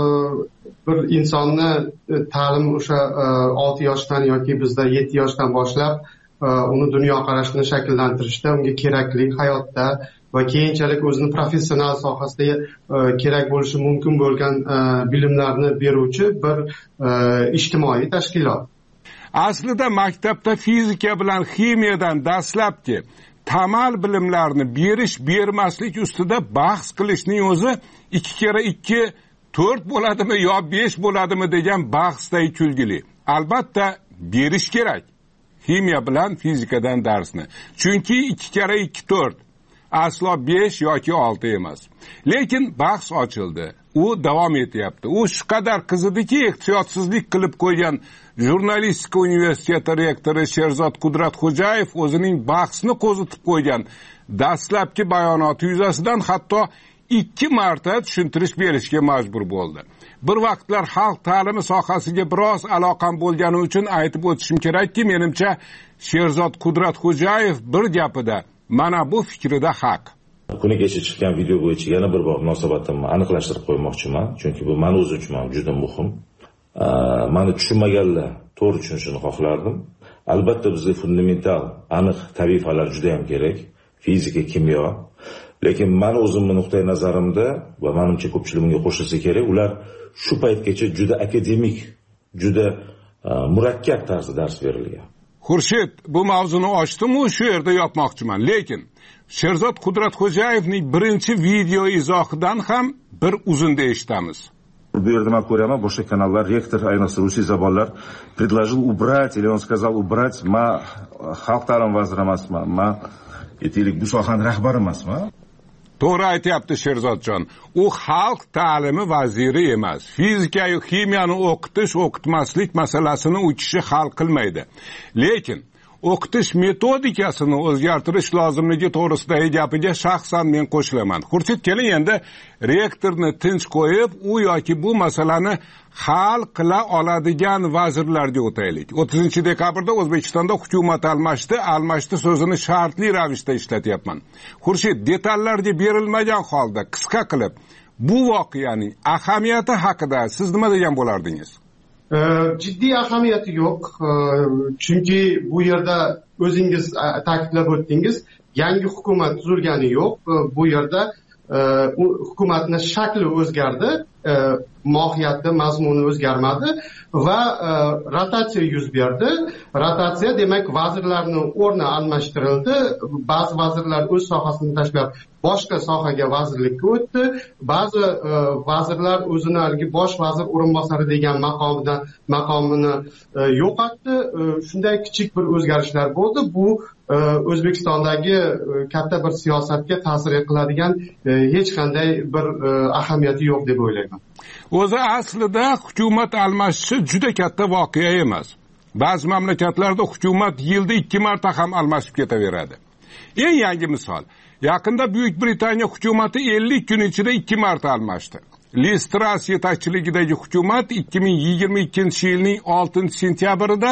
bir insonni ta'lim o'sha 6 yoshdan yoki bizda 7 yoshdan boshlab uni dunyoqarashini shakllantirishda, unga kerakli hayotda va keyinchalik o'zini professional sohasida kerak bo'lishi mumkin bo'lgan bilimlarni beruvchi bir ijtimoiy tashkilot. Aslida maktabda fizika bilan ximiyadan dastlabki tamal bilimlarni bermaslik ustida bahs qilishning o'zi 2 kere 2 4 bo'ladimi yo 5 bo'ladimi degan bahsday kulgili. Albatta berish kerak. Ximiya bilan fizikadan darsni. Chunki 2 kere 2 4 aslo 5 yoki 6 emas. Lekin bahs ochildi. U davom etyapti. U shu qadar qizidiki, ehtiyotsizlik qilib qo'ygan Jurnalistika universiteti rektori Sherzod Qudratxo'jayev o'zining bahsni qo'zitib qo'ygan dastlabki bayonoti yuzasidan hatto 2 marta tushuntirish berishga majbur bo'ldi. Bir vaqtlar xalq ta'limi sohasiga biroz aloqam bo'lgani uchun aytib o'tishim kerakki, menimcha Sherzod Qudratxo'jayev bir gapida mana bu fikrida haq. Kuni kecha chiqqan video bo'yicha yana bir bor munosabatimni aniqlashtirib qo'ymoqchiman, chunki bu men o'z uchun juda muhim. Meni tushunmaganlar to'g'ri tushunishini xohlardim. Albatta bizga fundamental, aniq tabiiy fanlar juda ham kerak, fizika, kimyo. Lekin men o'zimning nuqtai nazarimda va menimcha ko'pchilik bunga qo'shilsa kerak, ular shu paytgacha juda akademik, juda murakkab tarzda dars berilgan. Xurshid, bu mavzuni ochdim-u shu yerda yopmoqchiman, lekin Sherzod Qudratxo'jayevning birinchi video izohidan ham bir uzunda eshitamiz. Bu yerda men ko'raman, boshqa kanallar, rektor, ayniqsa ruscha zabonlar предложил убрать, или он сказал убрать, ma xalq ta'lim vaziri emasman, ma aytaylik bu sohaning rahbari emasman. To'g'ri aytyapti Sherzodjon. U xalq ta'limi vaziri emas. Fizika va kimiyani o'qitmaslik masalasini u kishi hal qilmaydi. Lekin o'qitish metodikasini o'zgartirish lozimligi to'g'risidagi gapiga shaxsan men qo'shilaman. Xurshid, keling endi rektorni tinch qo'yib, u yoki bu masalani hal qila oladigan vazirlarga o'taylik. 30-dekabrda O'zbekistonda hukumat almashdi so'zini shartli ravishda ishlatyapman. Xurshid, detallarga berilmagan holda qisqa qilib bu voqeaning ahamiyati haqida siz nima degan bo'lardingiz? Jiddiy ahamiyati yo'q, chunki bu yerda o'zingiz ta'kidlab o'tdingiz, yangi hukumat tuzilgani yo'q. Bu yerda hukumatning shakli o'zgardi, mohiyati, mazmuni o'zgarmadi va rotatsiya yuz berdi. Rotatsiya demak vazirlarning o'rni almashtirildi. Ba'zi vazirlar o'z sohasini tashlab boshqa sohaga vazirlikka o'tdi. Ba'zi vazirlar o'zini haligi bosh vazir o'rinbosari degan maqomini yo'qotdi. Shunday kichik bir o'zgarishlar bo'ldi. Bu O'zbekistondagi katta bir siyosatga ta'sir qiladigan hech qanday bir ahamiyati yo'q deb o'ylayman. O'zi aslida hukumat almashishi juda katta voqea emas. Ba'zi mamlakatlarda hukumat yilda 2 marta ham almashib ketaveradi. Eng yangi misol, yaqinda Buyuk Britaniya hukumati 50 kun ichida 2 marta almashdi. Liz Truss yetakchiligidagi hukumat 2022-yilning 6-sentyabridan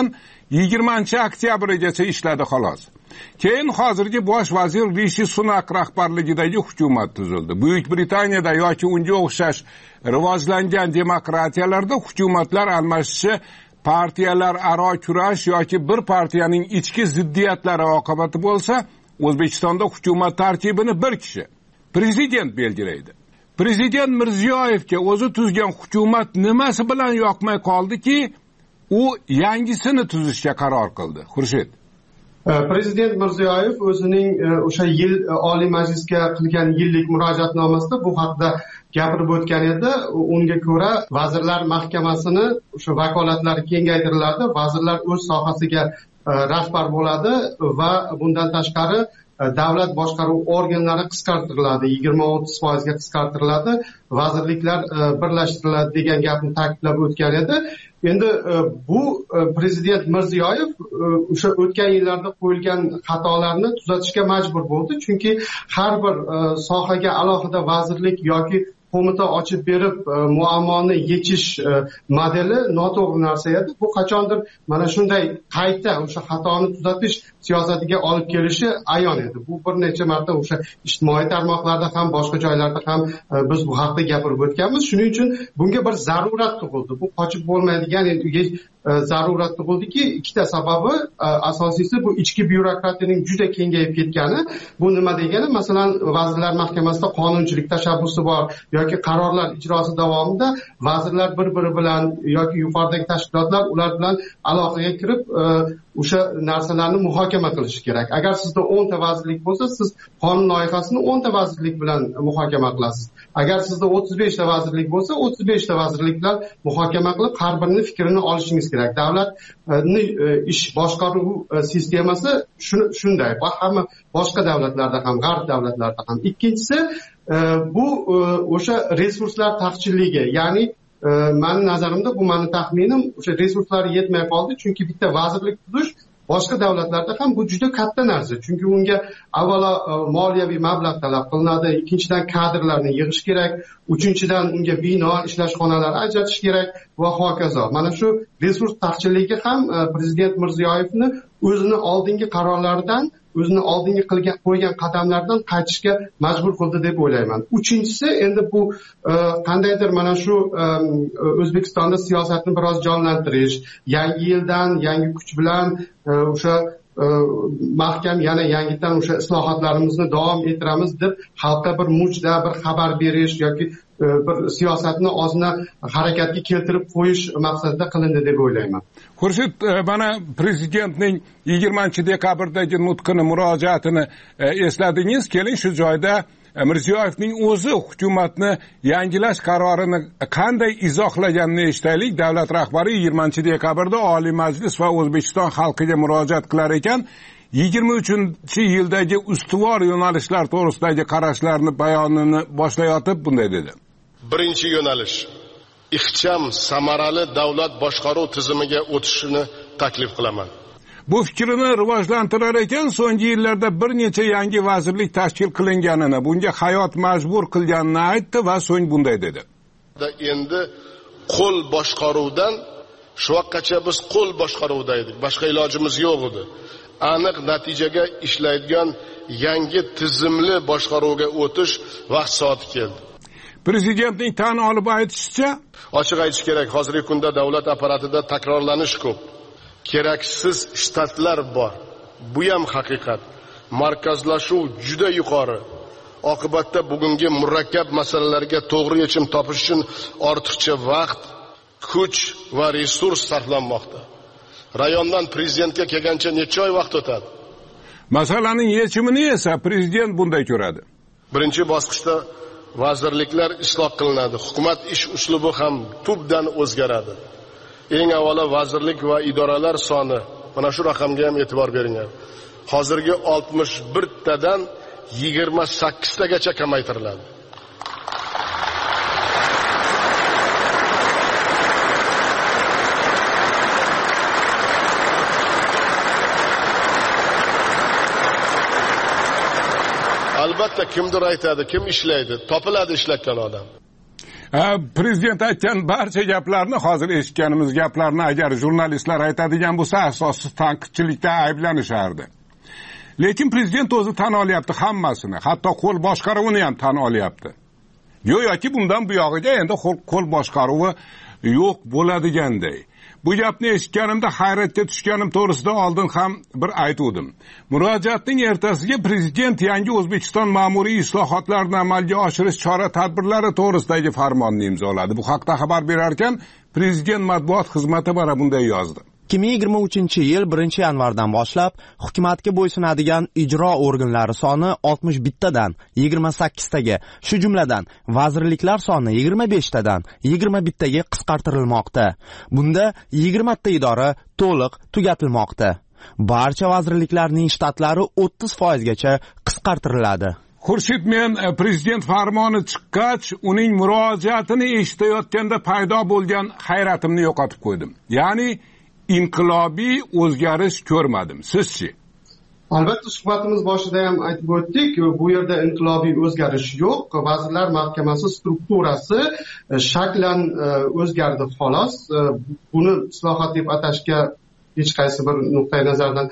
20-oktyabrigacha ishladi xolos. Keyin hozirgi bosh vazir Rishi Sunak rahbarligidagi hukumat tuzildi. Buyuk Britaniyada yoki unga o'xshash rivojlangan demokratiyalarda hukumatlar almashishi partiyalar aro kurash yoki bir partiyaning ichki ziddiyatlari oqibati bo'lsa, O'zbekistonda hukumat tarkibini bir kishi, prezident belgilaydi. Prezident Mirziyoyevga o'zi tuzgan hukumat nimasi bilan yoqmay qoldiki, u yangisini tuzishga qaror qildi. Xurshid, Prezident Mirziyoyev o'zining o'sha yil Oliy Majlisga qilgan yillik murojaatnomasida bu haqida gapirib o'tgan edi. Unga ko'ra, Vazirlar Mahkamasini o'sha vakolatlari kengaytiriladi, vazirlar o'z sohasiga rahbar bo'ladi va bundan tashqari davlat boshqaruv organlari qisqartiriladi, 20-30% ga qisqartiriladi, vazirliklar birlashtiriladi degan gapni ta'kidlab o'tgan edi. Endi bu prezident Mirziyoyev o'sha o'tgan yillarda qo'yilgan xatolarni tuzatishga majbur bo'ldi, chunki har bir sohaga alohida vazirlik yoki qo'mita ochib berib muammoni yechish modeli noto'g'ri narsa edi. Bu qachondir mana shunday qayta o'sha xatoni tuzatish siyosatiga olib kelishi ayon edi. Bu bir necha marta o'sha ijtimoiy tarmoqlarda ham boshqa joylarda ham biz bu haqda gapirib o'tganmiz. Shuning uchun bunga bir zarurat tug'ildi. Bu qochib bo'lmaydigan zarurat tug'ildiki, ikkita sababi, asosiysi bu ichki byurokratiyaning juda kengayib ketgani. Bu nima degani? Masalan, Vazirlar Mahkamasida qonunchilik tashabbusi bor yoki qarorlar ijrosi davomida vazirlar bir-biri bilan yoki yuqoridagi tashkilotlar ular bilan aloqaga kirib o'sha narsalarni muhokama qilishi kerak. Agar sizda 10 ta vazirlik bo'lsa, siz qonun loyihasini 10 ta vazirlik bilan muhokama qilasiz. Agar sizda 35 ta vazirlik bo'lsa, 35 ta vazirlik bilan muhokama qilib, har birining fikrini olishingiz kerak. Davlatning ish boshqaruv sistemasi shunday. Va hamma boshqa davlatlarda ham, g'arb davlatlarida ham. Ikkinchisi, bu o'sha resurslar taqchilligi, ya'ni meni nazarimda, bu meni taxminim, o'sha resurslar yetmay qoldi, chunki bitta vazirlik tuzish boshqa davlatlarda ham bu juda katta narsa. Chunki unga avvalo moliyaviy mablag' talab qilinadi, ikkinchidan kadrlarni yig'ish kerak, uchinchidan unga bino, ishlash xonalari ajratish kerak va hokazo. Mana shu resurs taqchilligi ham prezident Mirziyoyevni o'zini oldingi qarorlaridan, o'zini oldingi qo'ygan qadamlardan qaytishga majbur qildi deb o'ylayman. Uchinchisi, endi bu qandaydir mana shu O'zbekistonda siyosatni biroz jonlantirish, yangi yildan yangi kuch bilan o'sha mahkam yana yangidan o'sha islohotlarimizni davom ettiramiz deb xalqqa bir mujda, bir xabar berish yoki bir siyosatni ozna harakatga keltirib qo'yish maqsadida qilindi deb o'ylayman. Xurshid, mana prezidentning 20-dekabrdagi nutqini, murojaatini esladingiz. Keling, shu joyda Mirziyoyevning o'zi hukumatni yangilash qarorini qanday izohlaganini eshitaylik. Davlat rahbari 20-dekabrda Oliy Majlis va O'zbekiston xalqiga murojaat qilar ekan, 2023-yildagi ustuvor yo'nalishlar to'g'risidagi qarashlarni bayonini boshlayotib bunday dedi. Birinchi yo'nalish ixcham samarali davlat boshqaruv tizimiga o'tishini taklif qilaman. Bu fikrini rivojlantirar ekan, so'nggi yillarda bir necha yangi vazirlik tashkil qilinganini, bunga hayot majbur qilganini aytdi va so'ng bunday dedi. Endi qo'l boshqaruvdan shu vaqtgacha biz qo'l boshqaruvda edik. Boshqa ilojimiz yo'q edi. Aniq natijaga ishlaydigan yangi tizimli boshqaruvga o'tish vaqt soati keldi. Prezidentning tan olib aytishicha, ochiq aytish kerak, hozirgi kunda davlat apparatida takrorlanish ko'p. Keraksiz shtatlar bor. Bu ham haqiqat. Markazlashuv juda yuqori. Oqibatda bugungi murakkab masalalarga to'g'ri yechim topish uchun ortiqcha vaqt, kuch va resurs sarflanmoqda. Rayondan prezidentga kelgancha necha oy vaqt o'tadi? Masalaning yechimini esa prezident bunday ko'radi. Birinchi bosqichda vazirliklar isloh qilinadi. Hukumat ish uslubi ham tubdan o'zgaradi. Eng avvalo vazirlik va idoralar soni, mana shu raqamga ham e'tibor beringlar. Hozirgi 61 tadan 28 tagacha kamaytiriladi. Albatta kimdir aytadi, kim ishlaydi, topiladi ishlatgan odam. Prezident aytgan barcha gaplarni, hozir eshitganimiz gaplarni agar jurnalistlar aytadigan bo'lsa, asossiz tanqidchilikda ayblanishardi. Lekin prezident o'zi tan olyapti hammasini, hatto qo'l boshqaruvini ham tan olyapti. Yo'qki bundan bu yog'iga endi qo'l boshqaruvi yo'q bo'ladiganday. Bu gapni eshitganimda hayratga tushganim to'g'risida oldin ham bir aytuvdim. Murojaatning ertasiga prezident yangi O'zbekiston ma'muriy islohotlarini amalga oshirish chora-tadbirlari to'g'risidagi farmonni imzoladi. Bu haqda xabar berarkan, prezident matbuot xizmati mana bunday yozdi. 2023-yil 1-yanvardan boshlab hukumatga bo'ysunadigan ijro organlari soni 61 tadan 28 taga, shu jumladan vazirliklar soni 25 tadan 21 taga qisqartirilmoqda. Bunda 20 ta idora to'liq tugatilmoqda. Barcha vazirliklarning shtatlari 30% gacha qisqartiriladi. Xurshid, men prezident farmoni chiqqach, uning murojaatini eshitayotganda paydo bo'lgan hayratimni yo'qotib qo'ydim. Ya'ni inqilobiy o'zgarish ko'rmadim. Sizchi? Albatta, suhbatimiz boshida ham aytib o'tdik, bu yerda inqilobiy o'zgarish yo'q. Vazirlar Mahkamasi strukturasi shaklan o'zgardi xolos. Buni islohot deb atashga hech qaysi bir nuqtai nazardan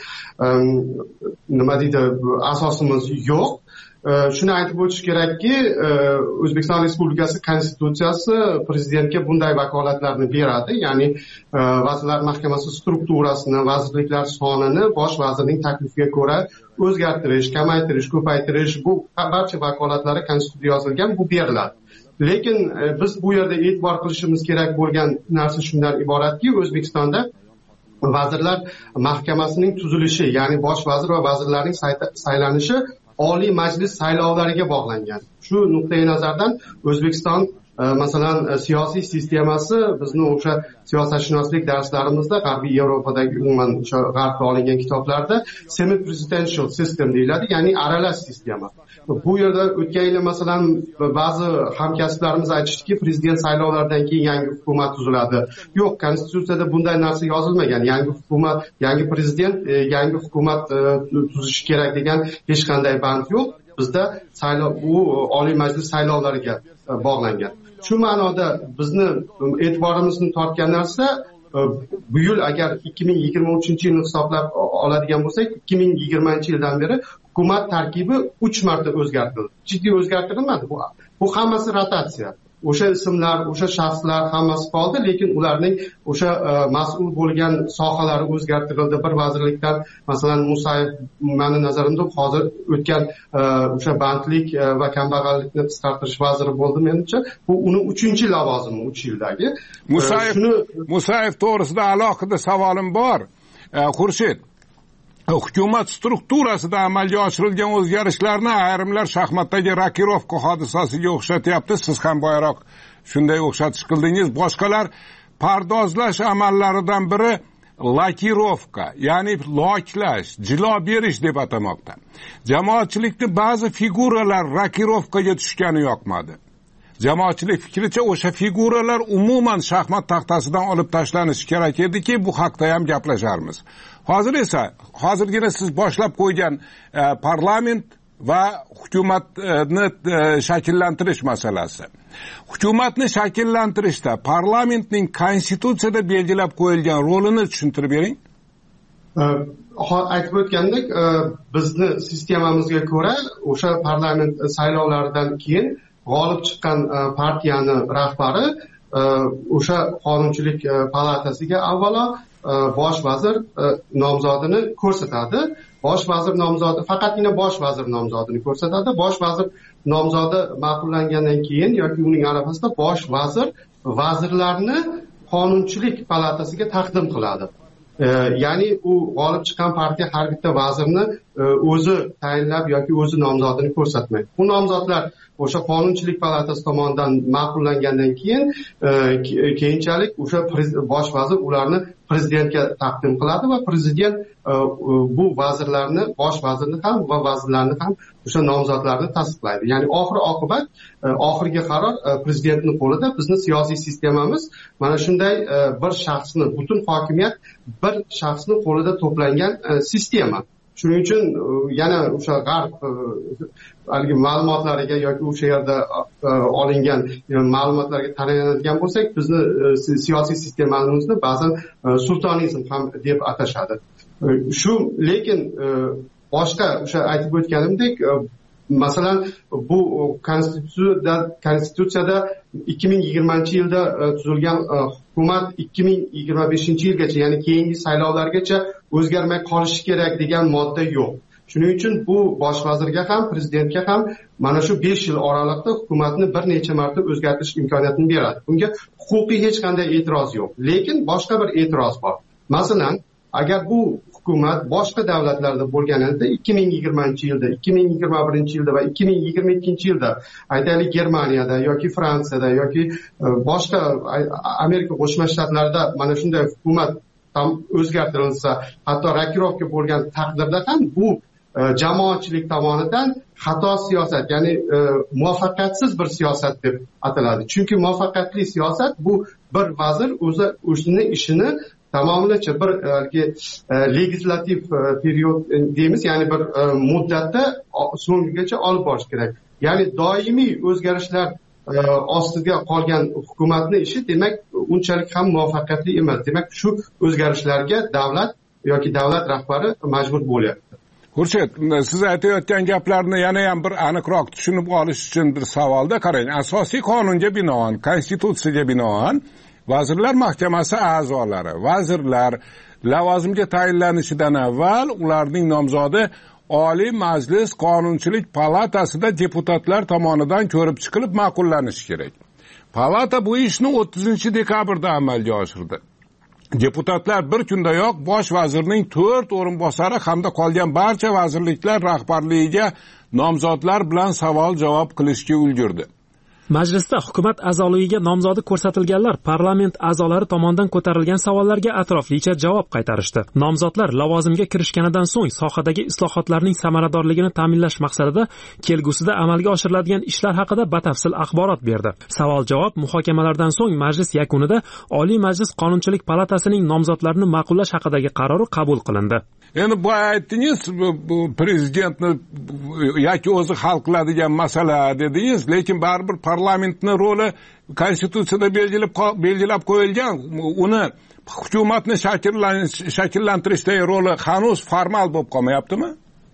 nima deydi, asosimiz yo'q. Shuni aytib o'tish kerakki, O'zbekiston Respublikasi Konstitutsiyasi prezidentga bunday vakolatlarni beradi, ya'ni Vazirlar Mahkamasi strukturasini, vazirliklar sonini bosh vazirning taklifiga ko'ra o'zgartirish, kamaytirish, ko'paytirish, bu barcha vakolatlari Konstitutsiyada yozilgan, bu beriladi. Lekin biz bu yerda e'tibor qilishimiz kerak bo'lgan narsa shundan iboratki, O'zbekistonda Vazirlar Mahkamasining tuzilishi, ya'ni bosh vazir va vazirlarning saylanishi Oliy Majlis saylovlariga bog'langan. Shu nuqtai nazardan O'zbekiston masalan siyosiy sistemasi bizni o'sha siyosatshunoslik darslarimizda G'arbiy Yevropadagi umuman o'sha g'arbda olingan kitoblarda semi presidential system deyiladi, ya'ni aralash sistema. Bu yerda o'tgan yil masalan ba'zi hamkasblarimiz aytishdiki, prezident saylovlaridan keyin yangi hukumat tuziladi. Yo'q, Konstitutsiyada bunday narsa yozilmagan. Yangi hukumat, yangi prezident, yangi hukumat tuzishi kerak degan hech qanday band yo'q. Bizda saylov, bu Oliy Majlis saylovlariga bog'langan. Shu ma'noda bizni e'tiborimizni tortgan narsa, bu yil agar 2023-yilni hisoblab oladigan bo'lsak, 2020-yildan beri hukumat tarkibi 3 marta o'zgartirildi. Jiddiy o'zgartirilmadi bu. Bu hammasi rotatsiya. O'sha ismlar, o'sha shaxslar hammasi qoldi, lekin ularning o'sha mas'ul bo'lgan sohalari o'zgartirildi. Bir vazirlikdan masalan Musayev, meni nazarimda hozir o'tgan o'sha bandlik va kambag'allikni qisqartirish vaziri bo'ldi menimcha. Bu uni 3-lavozimi 3 yildagi. Musayev to'g'risida alohida savolim bor. Xurshid, hukumat strukturasida amalga oshirilgan o'zgarishlarni ayrimlar shaxmatdagi rokirovka hodisasiga o'xshatyapti. Siz ham boyroq shunday o'xshatish qildingiz. Boshqalar pardozlash amallaridan biri lakirovka, ya'ni loklash, jilo berish deb atamoqda. Jamoatchilikning ba'zi figuralar rokirovkaga tushgani yoqmadi. Jamoatchilik fikricha o'sha figuralar umuman shaxmat taxtasidan olib tashlanishi kerak ediki, bu haqda ham gaplasharmiz. Hozir esa, hozirgina siz boshlab qo'ygan parlament va hukumatni shakllantirish masalasi. Hukumatni shakllantirishda parlamentning konstitutsiyada belgilab qo'yilgan rolini tushuntirib bering. Aytib o'tgandek, bizni sistemamizga ko'ra o'sha parlament saylovlaridan keyin g'olib chiqqan partiyani rahbari o'sha qonunchilik palatasiga avvalo bosh vazir nomzodini ko'rsatadi. Bosh vazir nomzodi faqatgina bosh vazir nomzodini ko'rsatadi. Bosh vazir nomzodi ma'qullangandan keyin yoki uning arafasida bosh vazir vazirlarni qonunchilik palatasiga taqdim qiladi. Ya'ni u g'olib chiqqan partiya har bitta vazirni o'zi tayinlab yoki o'zi nomzodini ko'rsatmaydi. Bu nomzodlar o'sha qonunchilik palatasi tomonidan ma'qullangandan keyin keyinchalik o'sha bosh vazir ularni prezidentga taqdim qiladi va prezident bu vazirlarni, bosh vazirni ham va vazirlarni ham o'sha nomzodlarni tasdiqlaydi. Ya'ni oxir oqibat oxirgi qaror prezidentning qo'lida. Bizni siyosiy sistemamiz mana shunday bir shaxsni, butun hokimiyat bir shaxsning qo'lida to'plangan sistema. Shuning uchun yana o'sha g'arb haligi ma'lumotlariga yoki o'sha yerda olingan ma'lumotlarga tayanadigan bo'lsak, bizni siyosiy sistemamizni ba'zan sultonizm ham deb atashadi. Lekin boshqa o'sha aytib o'tganimdek, masalan, bu konstitutsiyada 2020-yilda tuzilgan hukumat 2025-yilgacha, ya'ni keyingi saylovlargacha o'zgarmay qolishi kerak degan modda yo'q. Shuning uchun bu bosh vazirga ham, prezidentga ham mana shu 5 yil oralig'ida hukumatni bir necha marta o'zgartirish imkoniyatini beradi. Bunga huquqiy hech qanday e'tiroz yo'q. Lekin boshqa bir e'tiroz bor. Masalan, agar bu hukumat boshqa davlatlarda bo'lganida 2020-yilda, 2021-yilda va 2022-yilda, aytaylik Germaniyada yoki Fransiyada yoki boshqa Amerika Qo'shma Shtatlarida mana shunday hukumat ham o'zgartirilsa, hatto rokirovka bo'lgan taqdirda ham bu jamoatchilik tomonidan xato siyosat, ya'ni muvaffaqiyatsiz bir siyosat deb ataladi. Chunki muvaffaqiyatli siyosat bu bir vazir o'zi o'zining ishini tamomlacha bir legislativ period deymiz, ya'ni bir muddatda so'ngigacha olib borish kerak. Ya'ni doimiy o'zgarishlar ostiga qolgan hukumatning ishi demak unchalik ham muvaffaqiyatli emas. Demak shu o'zgarishlarga davlat yoki davlat rahbari majbur bo'lyapti. Xurshid, siz aytayotgan gaplarni yana ham bir aniqroq tushunib olish uchun bir savolda qarang. Asosiy qonunga binoan, konstitutsiyaga binoan Vazirlar Mahkamasi a'zolari, vazirlar lavozimga tayinlanishidan avval ularning nomzodi Oliy Majlis Qonunchilik palatasida deputatlar tomonidan ko'rib chiqilib ma'qullanishi kerak. Palata bu ishni 30-dekabrda amalga oshirdi. Deputatlar bir kundayoq bosh vazirning 4 o'rinbosari hamda qolgan barcha vazirliklar rahbarligiga nomzodlar bilan savol-javob qilishga ulgurdi. Majlisda hukumat a'zoligiga nomzodi ko'rsatilganlar parlament a'zolari tomonidan ko'tarilgan savollarga atroflicha javob qaytarishdi. Nomzodlar lavozimga kirishganidan so'ng sohadagi islohotlarning samaradorligini ta'minlash maqsadida kelgusida amalga oshiriladigan ishlar haqida batafsil axborot berdi. Savol-javob muhokamalardan so'ng majlis yakunida Oliy Majlis Qonunchilik palatasining nomzodlarini ma'qullash haqidagi qarori qabul qilindi. Endi bu aytdingiz, bu prezidentni yoki o'zi hal qiladigan masala dedingiz, lekin baribir parlamentning roli konstitutsiyada belgilab qo'yilgan. Uni hukumatni shakllantirishdagi roli hanuz formal bo'lib qolmayaptimi?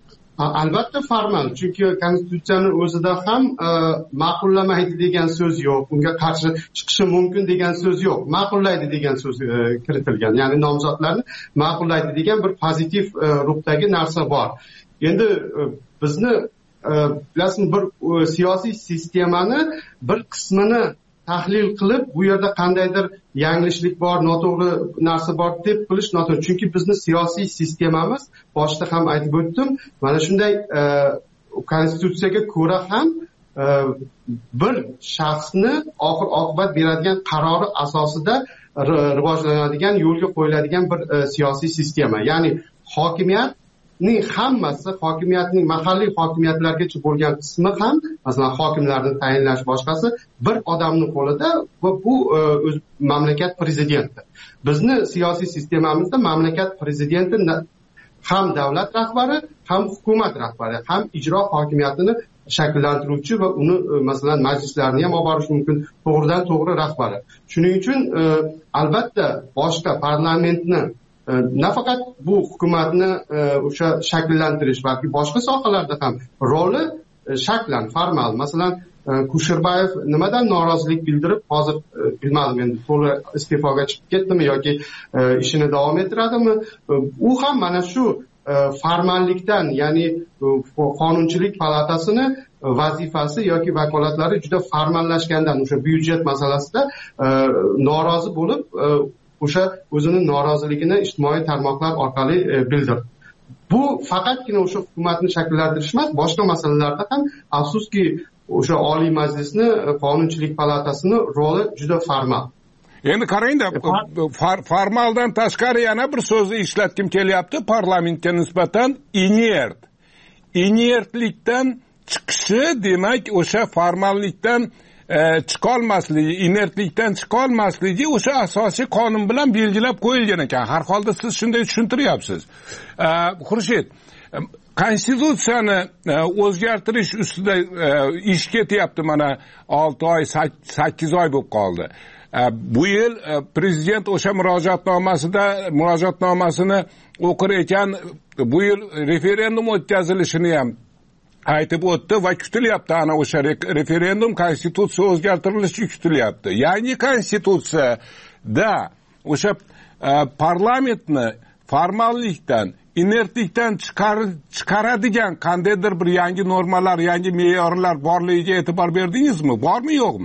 Albatta formal, chunki konstitutsiyaning o'zida ham ma'qullamaydi degan so'z yo'q, unga qarshi chiqishi mumkin degan so'z yo'q, ma'qullaydi degan so'z kiritilgan. Ya'ni nomzodlarni ma'qullaydi degan bir pozitiv ruhdagi narsa bor. Endi bizni bilasizmi, bir siyosiy sistemani bir qismini tahlil qilib, bu yerda qandaydir yanglishlik bor, noto'g'ri narsa bor deb bilish noto'g'ri. Chunki bizni siyosiy sistemamiz, boshida ham aytib o'tdim, mana shunday konstitutsiyaga ko'ra ham bir shaxsni oxir oqibat beradigan qarori asosida rivojlanadigan, yo'lga qo'yiladigan bir siyosiy sistema. Ya'ni hokimiyatning hammasi, hokimiyatning mahalliy hokimiyatlargacha bo'lgan qismi ham, masalan, hokimlarni tayinlash boshqasi bir odamning qo'lida va bu mamlakat prezidenti. Bizni siyosiy sistemamizda mamlakat prezidenti ham davlat rahbari, ham hukumat rahbari, ham ijro hokimiyatini shakllantiruvchi va uni masalan majlislarni ham olib borish mumkin, to'g'ridan to'g'ri rahbari. Shuning uchun albatta boshqa parlamentni nafaqat bu hukumatni o'sha shakllantirish, balki boshqa sohalarda ham roli shaklan, formal. Masalan, Kusherbayev nimadan norozilik bildirib, hozir bilmadim endi to'g'ri iste'foga chiqib ketdimi yoki ishini davom ettiradimi, u ham mana shu formallikdan, ya'ni qonunchilik palatasini vazifasi yoki vakolatlari juda formallashgandan, o'sha byudjet masalasida norozi bo'lib, o'sha o'zini noroziligini ijtimoiy tarmoqlar orqali bildirdi. Bu faqatgina o'sha hukumatni shakllantirish emas, boshqa masalalarda ham afsuski o'sha Oliy Majlisni, Qonunchilik palatasini roli juda formal. Endi qarangda, formaldan tashqari yana bir so'zni ishlatkim kelyapti parlamentga nisbatan, inert. Inertlikdan chiqishi, demak, o'sha formallikdan chiqolmasligi, inertlikdan chiqolmasligi o'sha asosiy qonun bilan belgilab qo'yilgan ekan. Har holda siz shunday tushuntiryapsiz. Xurshid, konstitutsiyani o'zgartirish ustida ish ketyapti, mana 6 oy, 8 oy bo'lib qoldi. Bu yil prezident o'sha murojaatnomasini o'qir ekan, bu yil referendum o'tkazilishini ham aytib o'tdi va kutilyapti, ana o'sha referendum konstitutsiya o'zgartirilishi kutilyapti. Yangi konstitutsiyada o'sha parlamentni formallikdan, inertlikdan chiqaradigan qandaydir bir yangi normalar, yangi me'yorlar borligiga e'tibor berdingizmi? Bormi, yo'qmi?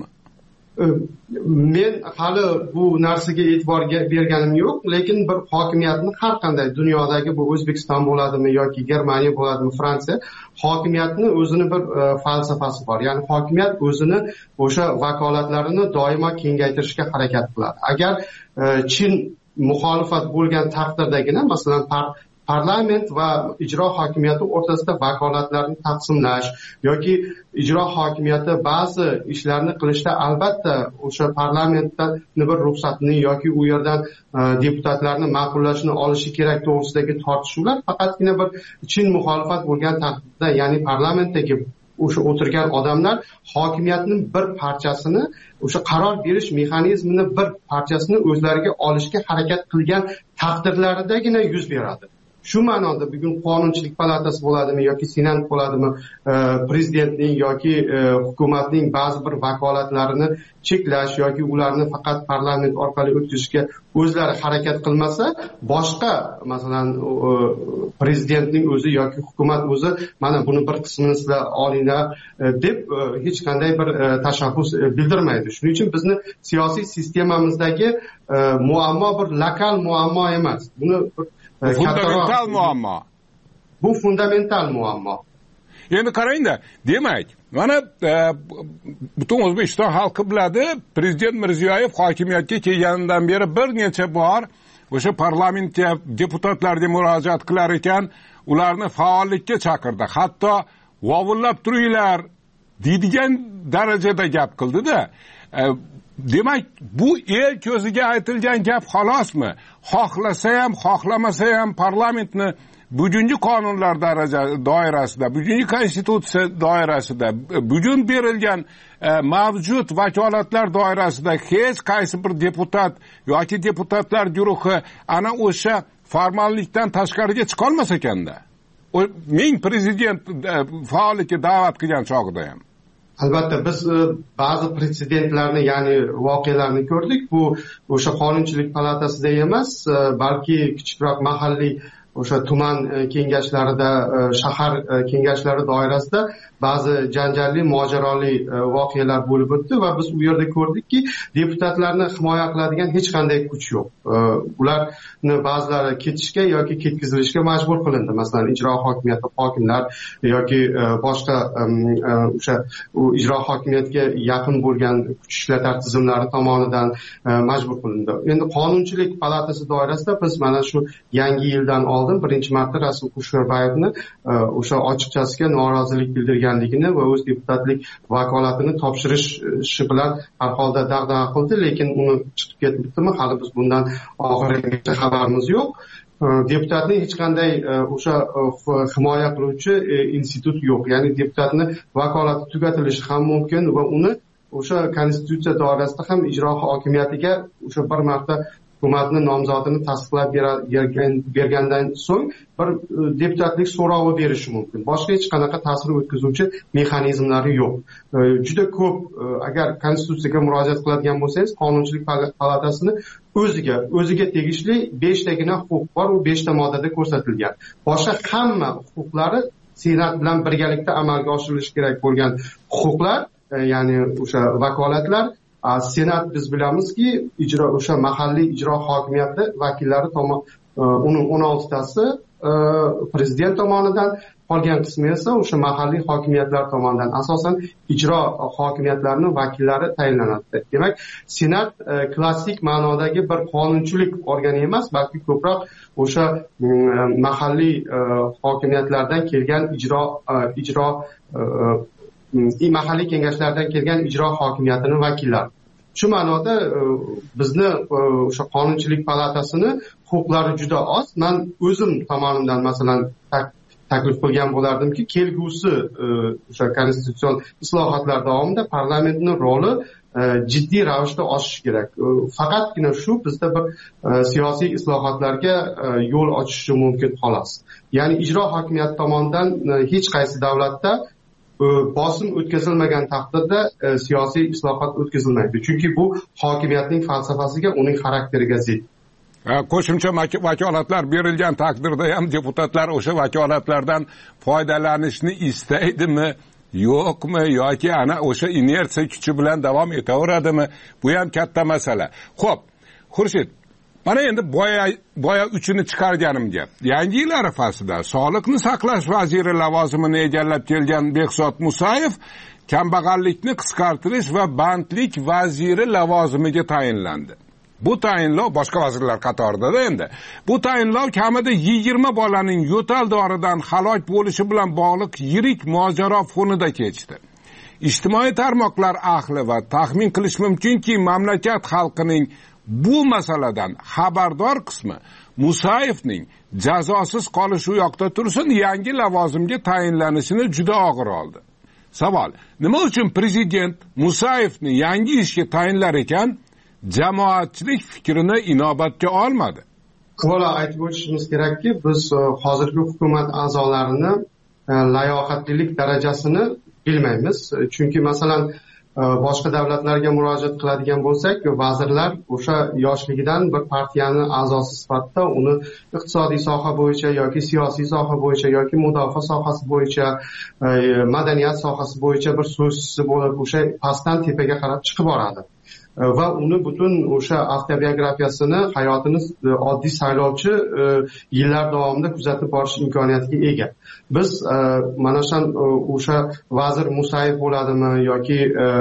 Men hali bu narsaga e'tibor berganim yo'q, lekin bir hokimiyatni har qanday dunyodagi, bu O'zbekiston bo'ladimi yoki Germaniya bo'ladimi, Fransiya, hokimiyatni o'zini bir falsafasi bor. Ya'ni hokimiyat o'zini o'sha vakolatlarini doimo kengaytirishga harakat qiladi. Agar chin muxolifat bo'lgan taqdirdagina, masalan, parlament va ijro hokimiyati o'rtasida vakolatlarni taqsimlash yoki ijro hokimiyati ba'zi ishlarni qilishda albatta o'sha parlamentdan bir ruxsatni yoki u yerdan deputatlarni ma'qullashini olishi kerak to'g'risidagi tortishuvlar faqatgina bir chin muxolifat bo'lgan taqdirda, ya'ni parlamentdagi o'sha o'tirgan odamlar hokimiyatning bir parchasini, o'sha qaror berish mexanizmini bir parchasini o'zlariga olishga harakat qilgan taqdirlaridagina yuz beradi. Shu ma'noda bugun Qonunchilik palatasi bo'ladimi yoki Senat bo'ladimi, prezidentning yoki hukumatning ba'zi bir vakolatlarini cheklash yoki ularni faqat parlament orqali o'tkazishga o'zlari harakat qilmasa, boshqa, masalan, prezidentning o'zi yoki hukumat o'zi mana buni bir qismini sizlar olinglar deb hech qanday bir tashabbus bildirmaydi. Shuning uchun bizni siyosiy sistemamizdagi muammo bir lokal muammo emas. Buni fundamental muammo. Bu fundamental muammo. Endi qarangda, demak, mana butun O'zbekiston xalqi biladi, prezident Mirziyoyev hokimiyatga kelganidan beri bir necha bor o'sha parlamentga deputatlarga murojaat qilar ekan, ularni faollikka chaqirdi. Hatto vovullab turinglar deydigan darajada gap qildi-da. Demak, bu el ko'ziga aytilgan gap xolosmi? Xohlasa ham, xohlamasa ham parlamentni bugungi qonunlar doirasida, bugungi konstitutsiya doirasida, bugun berilgan mavjud vakolatlar doirasida hech qaysi bir deputat yoki deputatlar guruhi ana o'sha formallikdan tashqariga chiqolmas ekanda. Men prezident faollikka da'vat qilgan chog'ida ham. Albatta biz ba'zi pretsedentlarni, ya'ni voqealarni ko'rdik. Bu o'sha Qonunchilik palatasida emas, balki kichikroq mahalliy o'sha tuman kengashlarida, shahar kengashlari doirasida ba'zi janjalli, mojaroli voqealar bo'lib o'tdi va biz u yerda ko'rdikki, deputatlarni himoya qiladigan hech qanday kuch yo'q. Ularni ba'zilari ketishga yoki ketkazilishga majbur qilindi. Masalan, ijro hokimiyati hokimlar yoki boshqa o'sha ijro hokimiyatga yaqin bo'lgan kuch ishlatar tizimlari tomonidan majbur qilindi. Endi Qonunchilik palatasi doirasida biz mana shu yangi yildan oldin birinchi marta Rasul Kusherbayevni o'sha ochiqchasiga norozilik bildirganligini va o'z deputatlik vakolatini topshirishi bilan har holda dag'dag'a qildi, lekin uni chiqib ketibdimi, hali biz bundan oxirigacha xabarimiz yo'q. Deputatning hech qanday o'sha himoya qiluvchi institut yo'q. Ya'ni deputatni vakolati tugatilishi ham mumkin va uni o'sha konstitutsiya doirasida ham ijro hokimiyatiga o'sha bir marta hukumatni nomzodini tasdiqlab bergandan so'ng bir deputatlik so'rovi berishi mumkin. Boshqa hech qanaqa ta'sir o'tkazuvchi mexanizmlari yo'q. Juda ko'p agar konstitutsiyaga murojaat qiladigan bo'lsangiz, Qonunchilik palatasini o'ziga tegishli 5 tagina huquq bor, u 5 ta moddada ko'rsatilgan. Boshqa hamma huquqlari Senat bilan birgalikda amalga oshirilishi kerak bo'lgan huquqlar, ya'ni o'sha vakolatlar Senat biz bilamizki, o'sha mahalliy ijro hokimiyati vakillari uni 16 tasi prezident tomonidan, qolgan qismi esa o'sha mahalliy hokimiyatlar tomonidan, asosan ijro hokimiyatlarining vakillari tayinlanadi. Demak, Senat klassik ma'nodagi bir qonunchilik organi emas, balki ko'proq o'sha mahalliy hokimiyatlardan kelgan mahalliy kengashlardan kelgan ijro hokimiyatining vakillari. Shu ma'noda bizni o'sha Qonunchilik palatasini huquqlari juda oz. Men o'zim tomonidan masalan taklif qilgan bo'lardimki, kelgusi o'sha konstitutsion islohotlar davomida parlamentning roli jiddiy ravishda oshishi kerak. Faqatgina shu bizda bir siyosiy islohotlarga yo'l ochishi mumkin xolos. Ya'ni ijro hokimiyati tomonidan hech qaysi davlatda bosim o'tkazilmagan taqdirda siyosiy islohot o'tkazilmaydi. Chunki bu hokimiyatning falsafasiga, uning xarakteriga zid. Qo'shimcha vakolatlar berilgan taqdirda ham deputatlar o'sha vakolatlardan foydalanishni istaydimi, yo'qmi, yoki ana o'sha inersiya kuchi bilan davom etaveradimi? Bu ham katta masala. Xo'p, Xurshid, mana endi boya uchini chiqarganimga, yangi yil arafasida Sog'liqni saqlash vaziri lavozimini egallab kelgan Behzod Musayev kambag'allikni qisqartirish va bandlik vaziri lavozimiga tayinlandi. Bu tayinlov boshqa vazirlar qatorida endi. Bu tayinlov kamida 20 bolaning yo'tal doridan halok bo'lishi bilan bog'liq yirik mojaro fonida kechdi. Ijtimoiy tarmoqlar ahli va taxmin qilish mumkinki, mamlakat xalqining bu masaladan xabardor qismi Musayevning jazosiz qolishi u yoqda tursin, yangi lavozimga tayinlanishini juda og'ir oldi. Savol: nima uchun prezident Musayevni yangi ishga tayinlar ekan, jamoatchilik fikrini inobatga olmadi? Avvalo aytib o'tishimiz kerakki, biz hozirgi hukumat a'zolarini layoqatlilik darajasini bilmaymiz. Chunki masalan boshqa davlatlarga murojaat qiladigan bo'lsak, vazirlar o'sha yoshligidan bir partiyani a'zosi sifatida uni iqtisodiy soha bo'yicha yoki siyosiy soha bo'yicha yoki mudofaa sohasi bo'yicha, madaniyat sohasi bo'yicha bir so'zchisi bo'lib, o'sha pastdan tepaga qarab chiqib boradi. Va uni butun o'sha avtobiografiyasini, hayotini oddiy saylovchi yillar davomida kuzatib borish imkoniyatiga ega. Biz mana o'sha vazir Musayev bo'ladimi yoki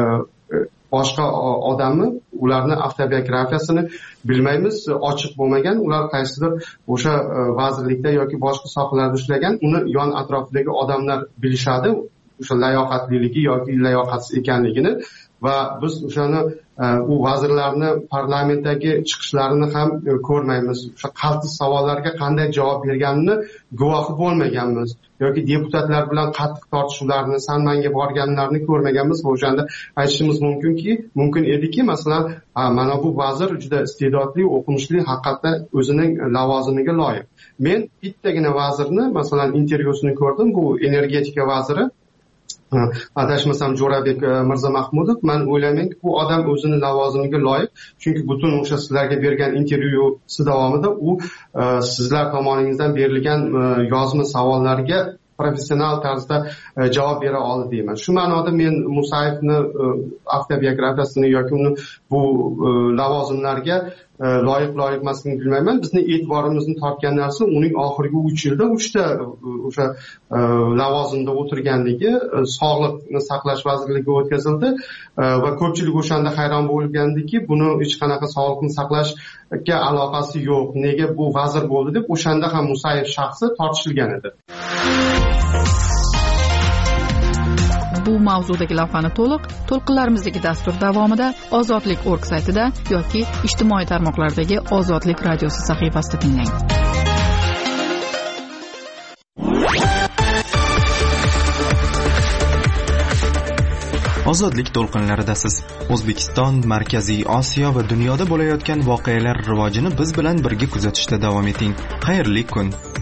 boshqa odammi, ularni avtobiografiyasini bilmaymiz, ochiq bo'lmagan. Ular qaysidir o'sha vazirlikda yoki boshqa sohalarda ishlagan, uni yon atrofidagi odamlar bilishadi, o'sha layoqatliligi yoki layoqatsiz ekanligini. Va biz o'shani u vazirlarni parlamentdagi chiqishlarini ham ko'rmaymiz. O'sha qaltis savollarga qanday javob berganini guvohi bo'lmaganmiz yoki deputatlar bilan qattiq tortishuvlarni, sanmanga borganlarni ko'rmaganmiz. O'shanda aytishimiz mumkin ediki, masalan, mana bu vazir juda iste'dodli, o'qimishli, haqiqatda o'zining lavozimiga loyiq. Men bittagina vazirni, masalan, intervyusini ko'rdim. Bu energetika vaziri. adashmasam Jo'rabek Mirzamahmudov, men o'ylaymanki bu odam o'zini lavozimiga loyiq, chunki butun o'sha sizlarga bergan intervyusi davomida u sizlar tomoningizdan berilgan yozma savollarga professional tarzda javob bera oldi deyman. Shu ma'noda men Musayevni avtobiografiyasini yoki uni bu lavozimlarga loyiq emasligini bilmayman. Bizni e'tiborimizni tortgan narsa uning oxirgi 3 yilda 3 ta o'sha lavozimda o'tirganligi, sog'liqni saqlash vazirligiga o'tkazildi va ko'pchilik o'shanda hayron bo'lgandiki, buni hech qanaqa sog'liqni saqlashga aloqasi yo'q, nega bu vazir bo'ldi deb o'shanda ham Musayev shaxsi tortishilgan edi. Bu mavzudagi lavhani to'lqinlarimizdagi dastur davomida Ozodlik.org saytida yoki ijtimoiy tarmoqlardagi Ozodlik radiosi sahifasida tinglang. Ozodlik to'lqinlaridasiz. O'zbekiston, Markaziy Osiyo va dunyoda bo'layotgan voqealar rivojini biz bilan birga kuzatishda davom eting. Xayrli kun.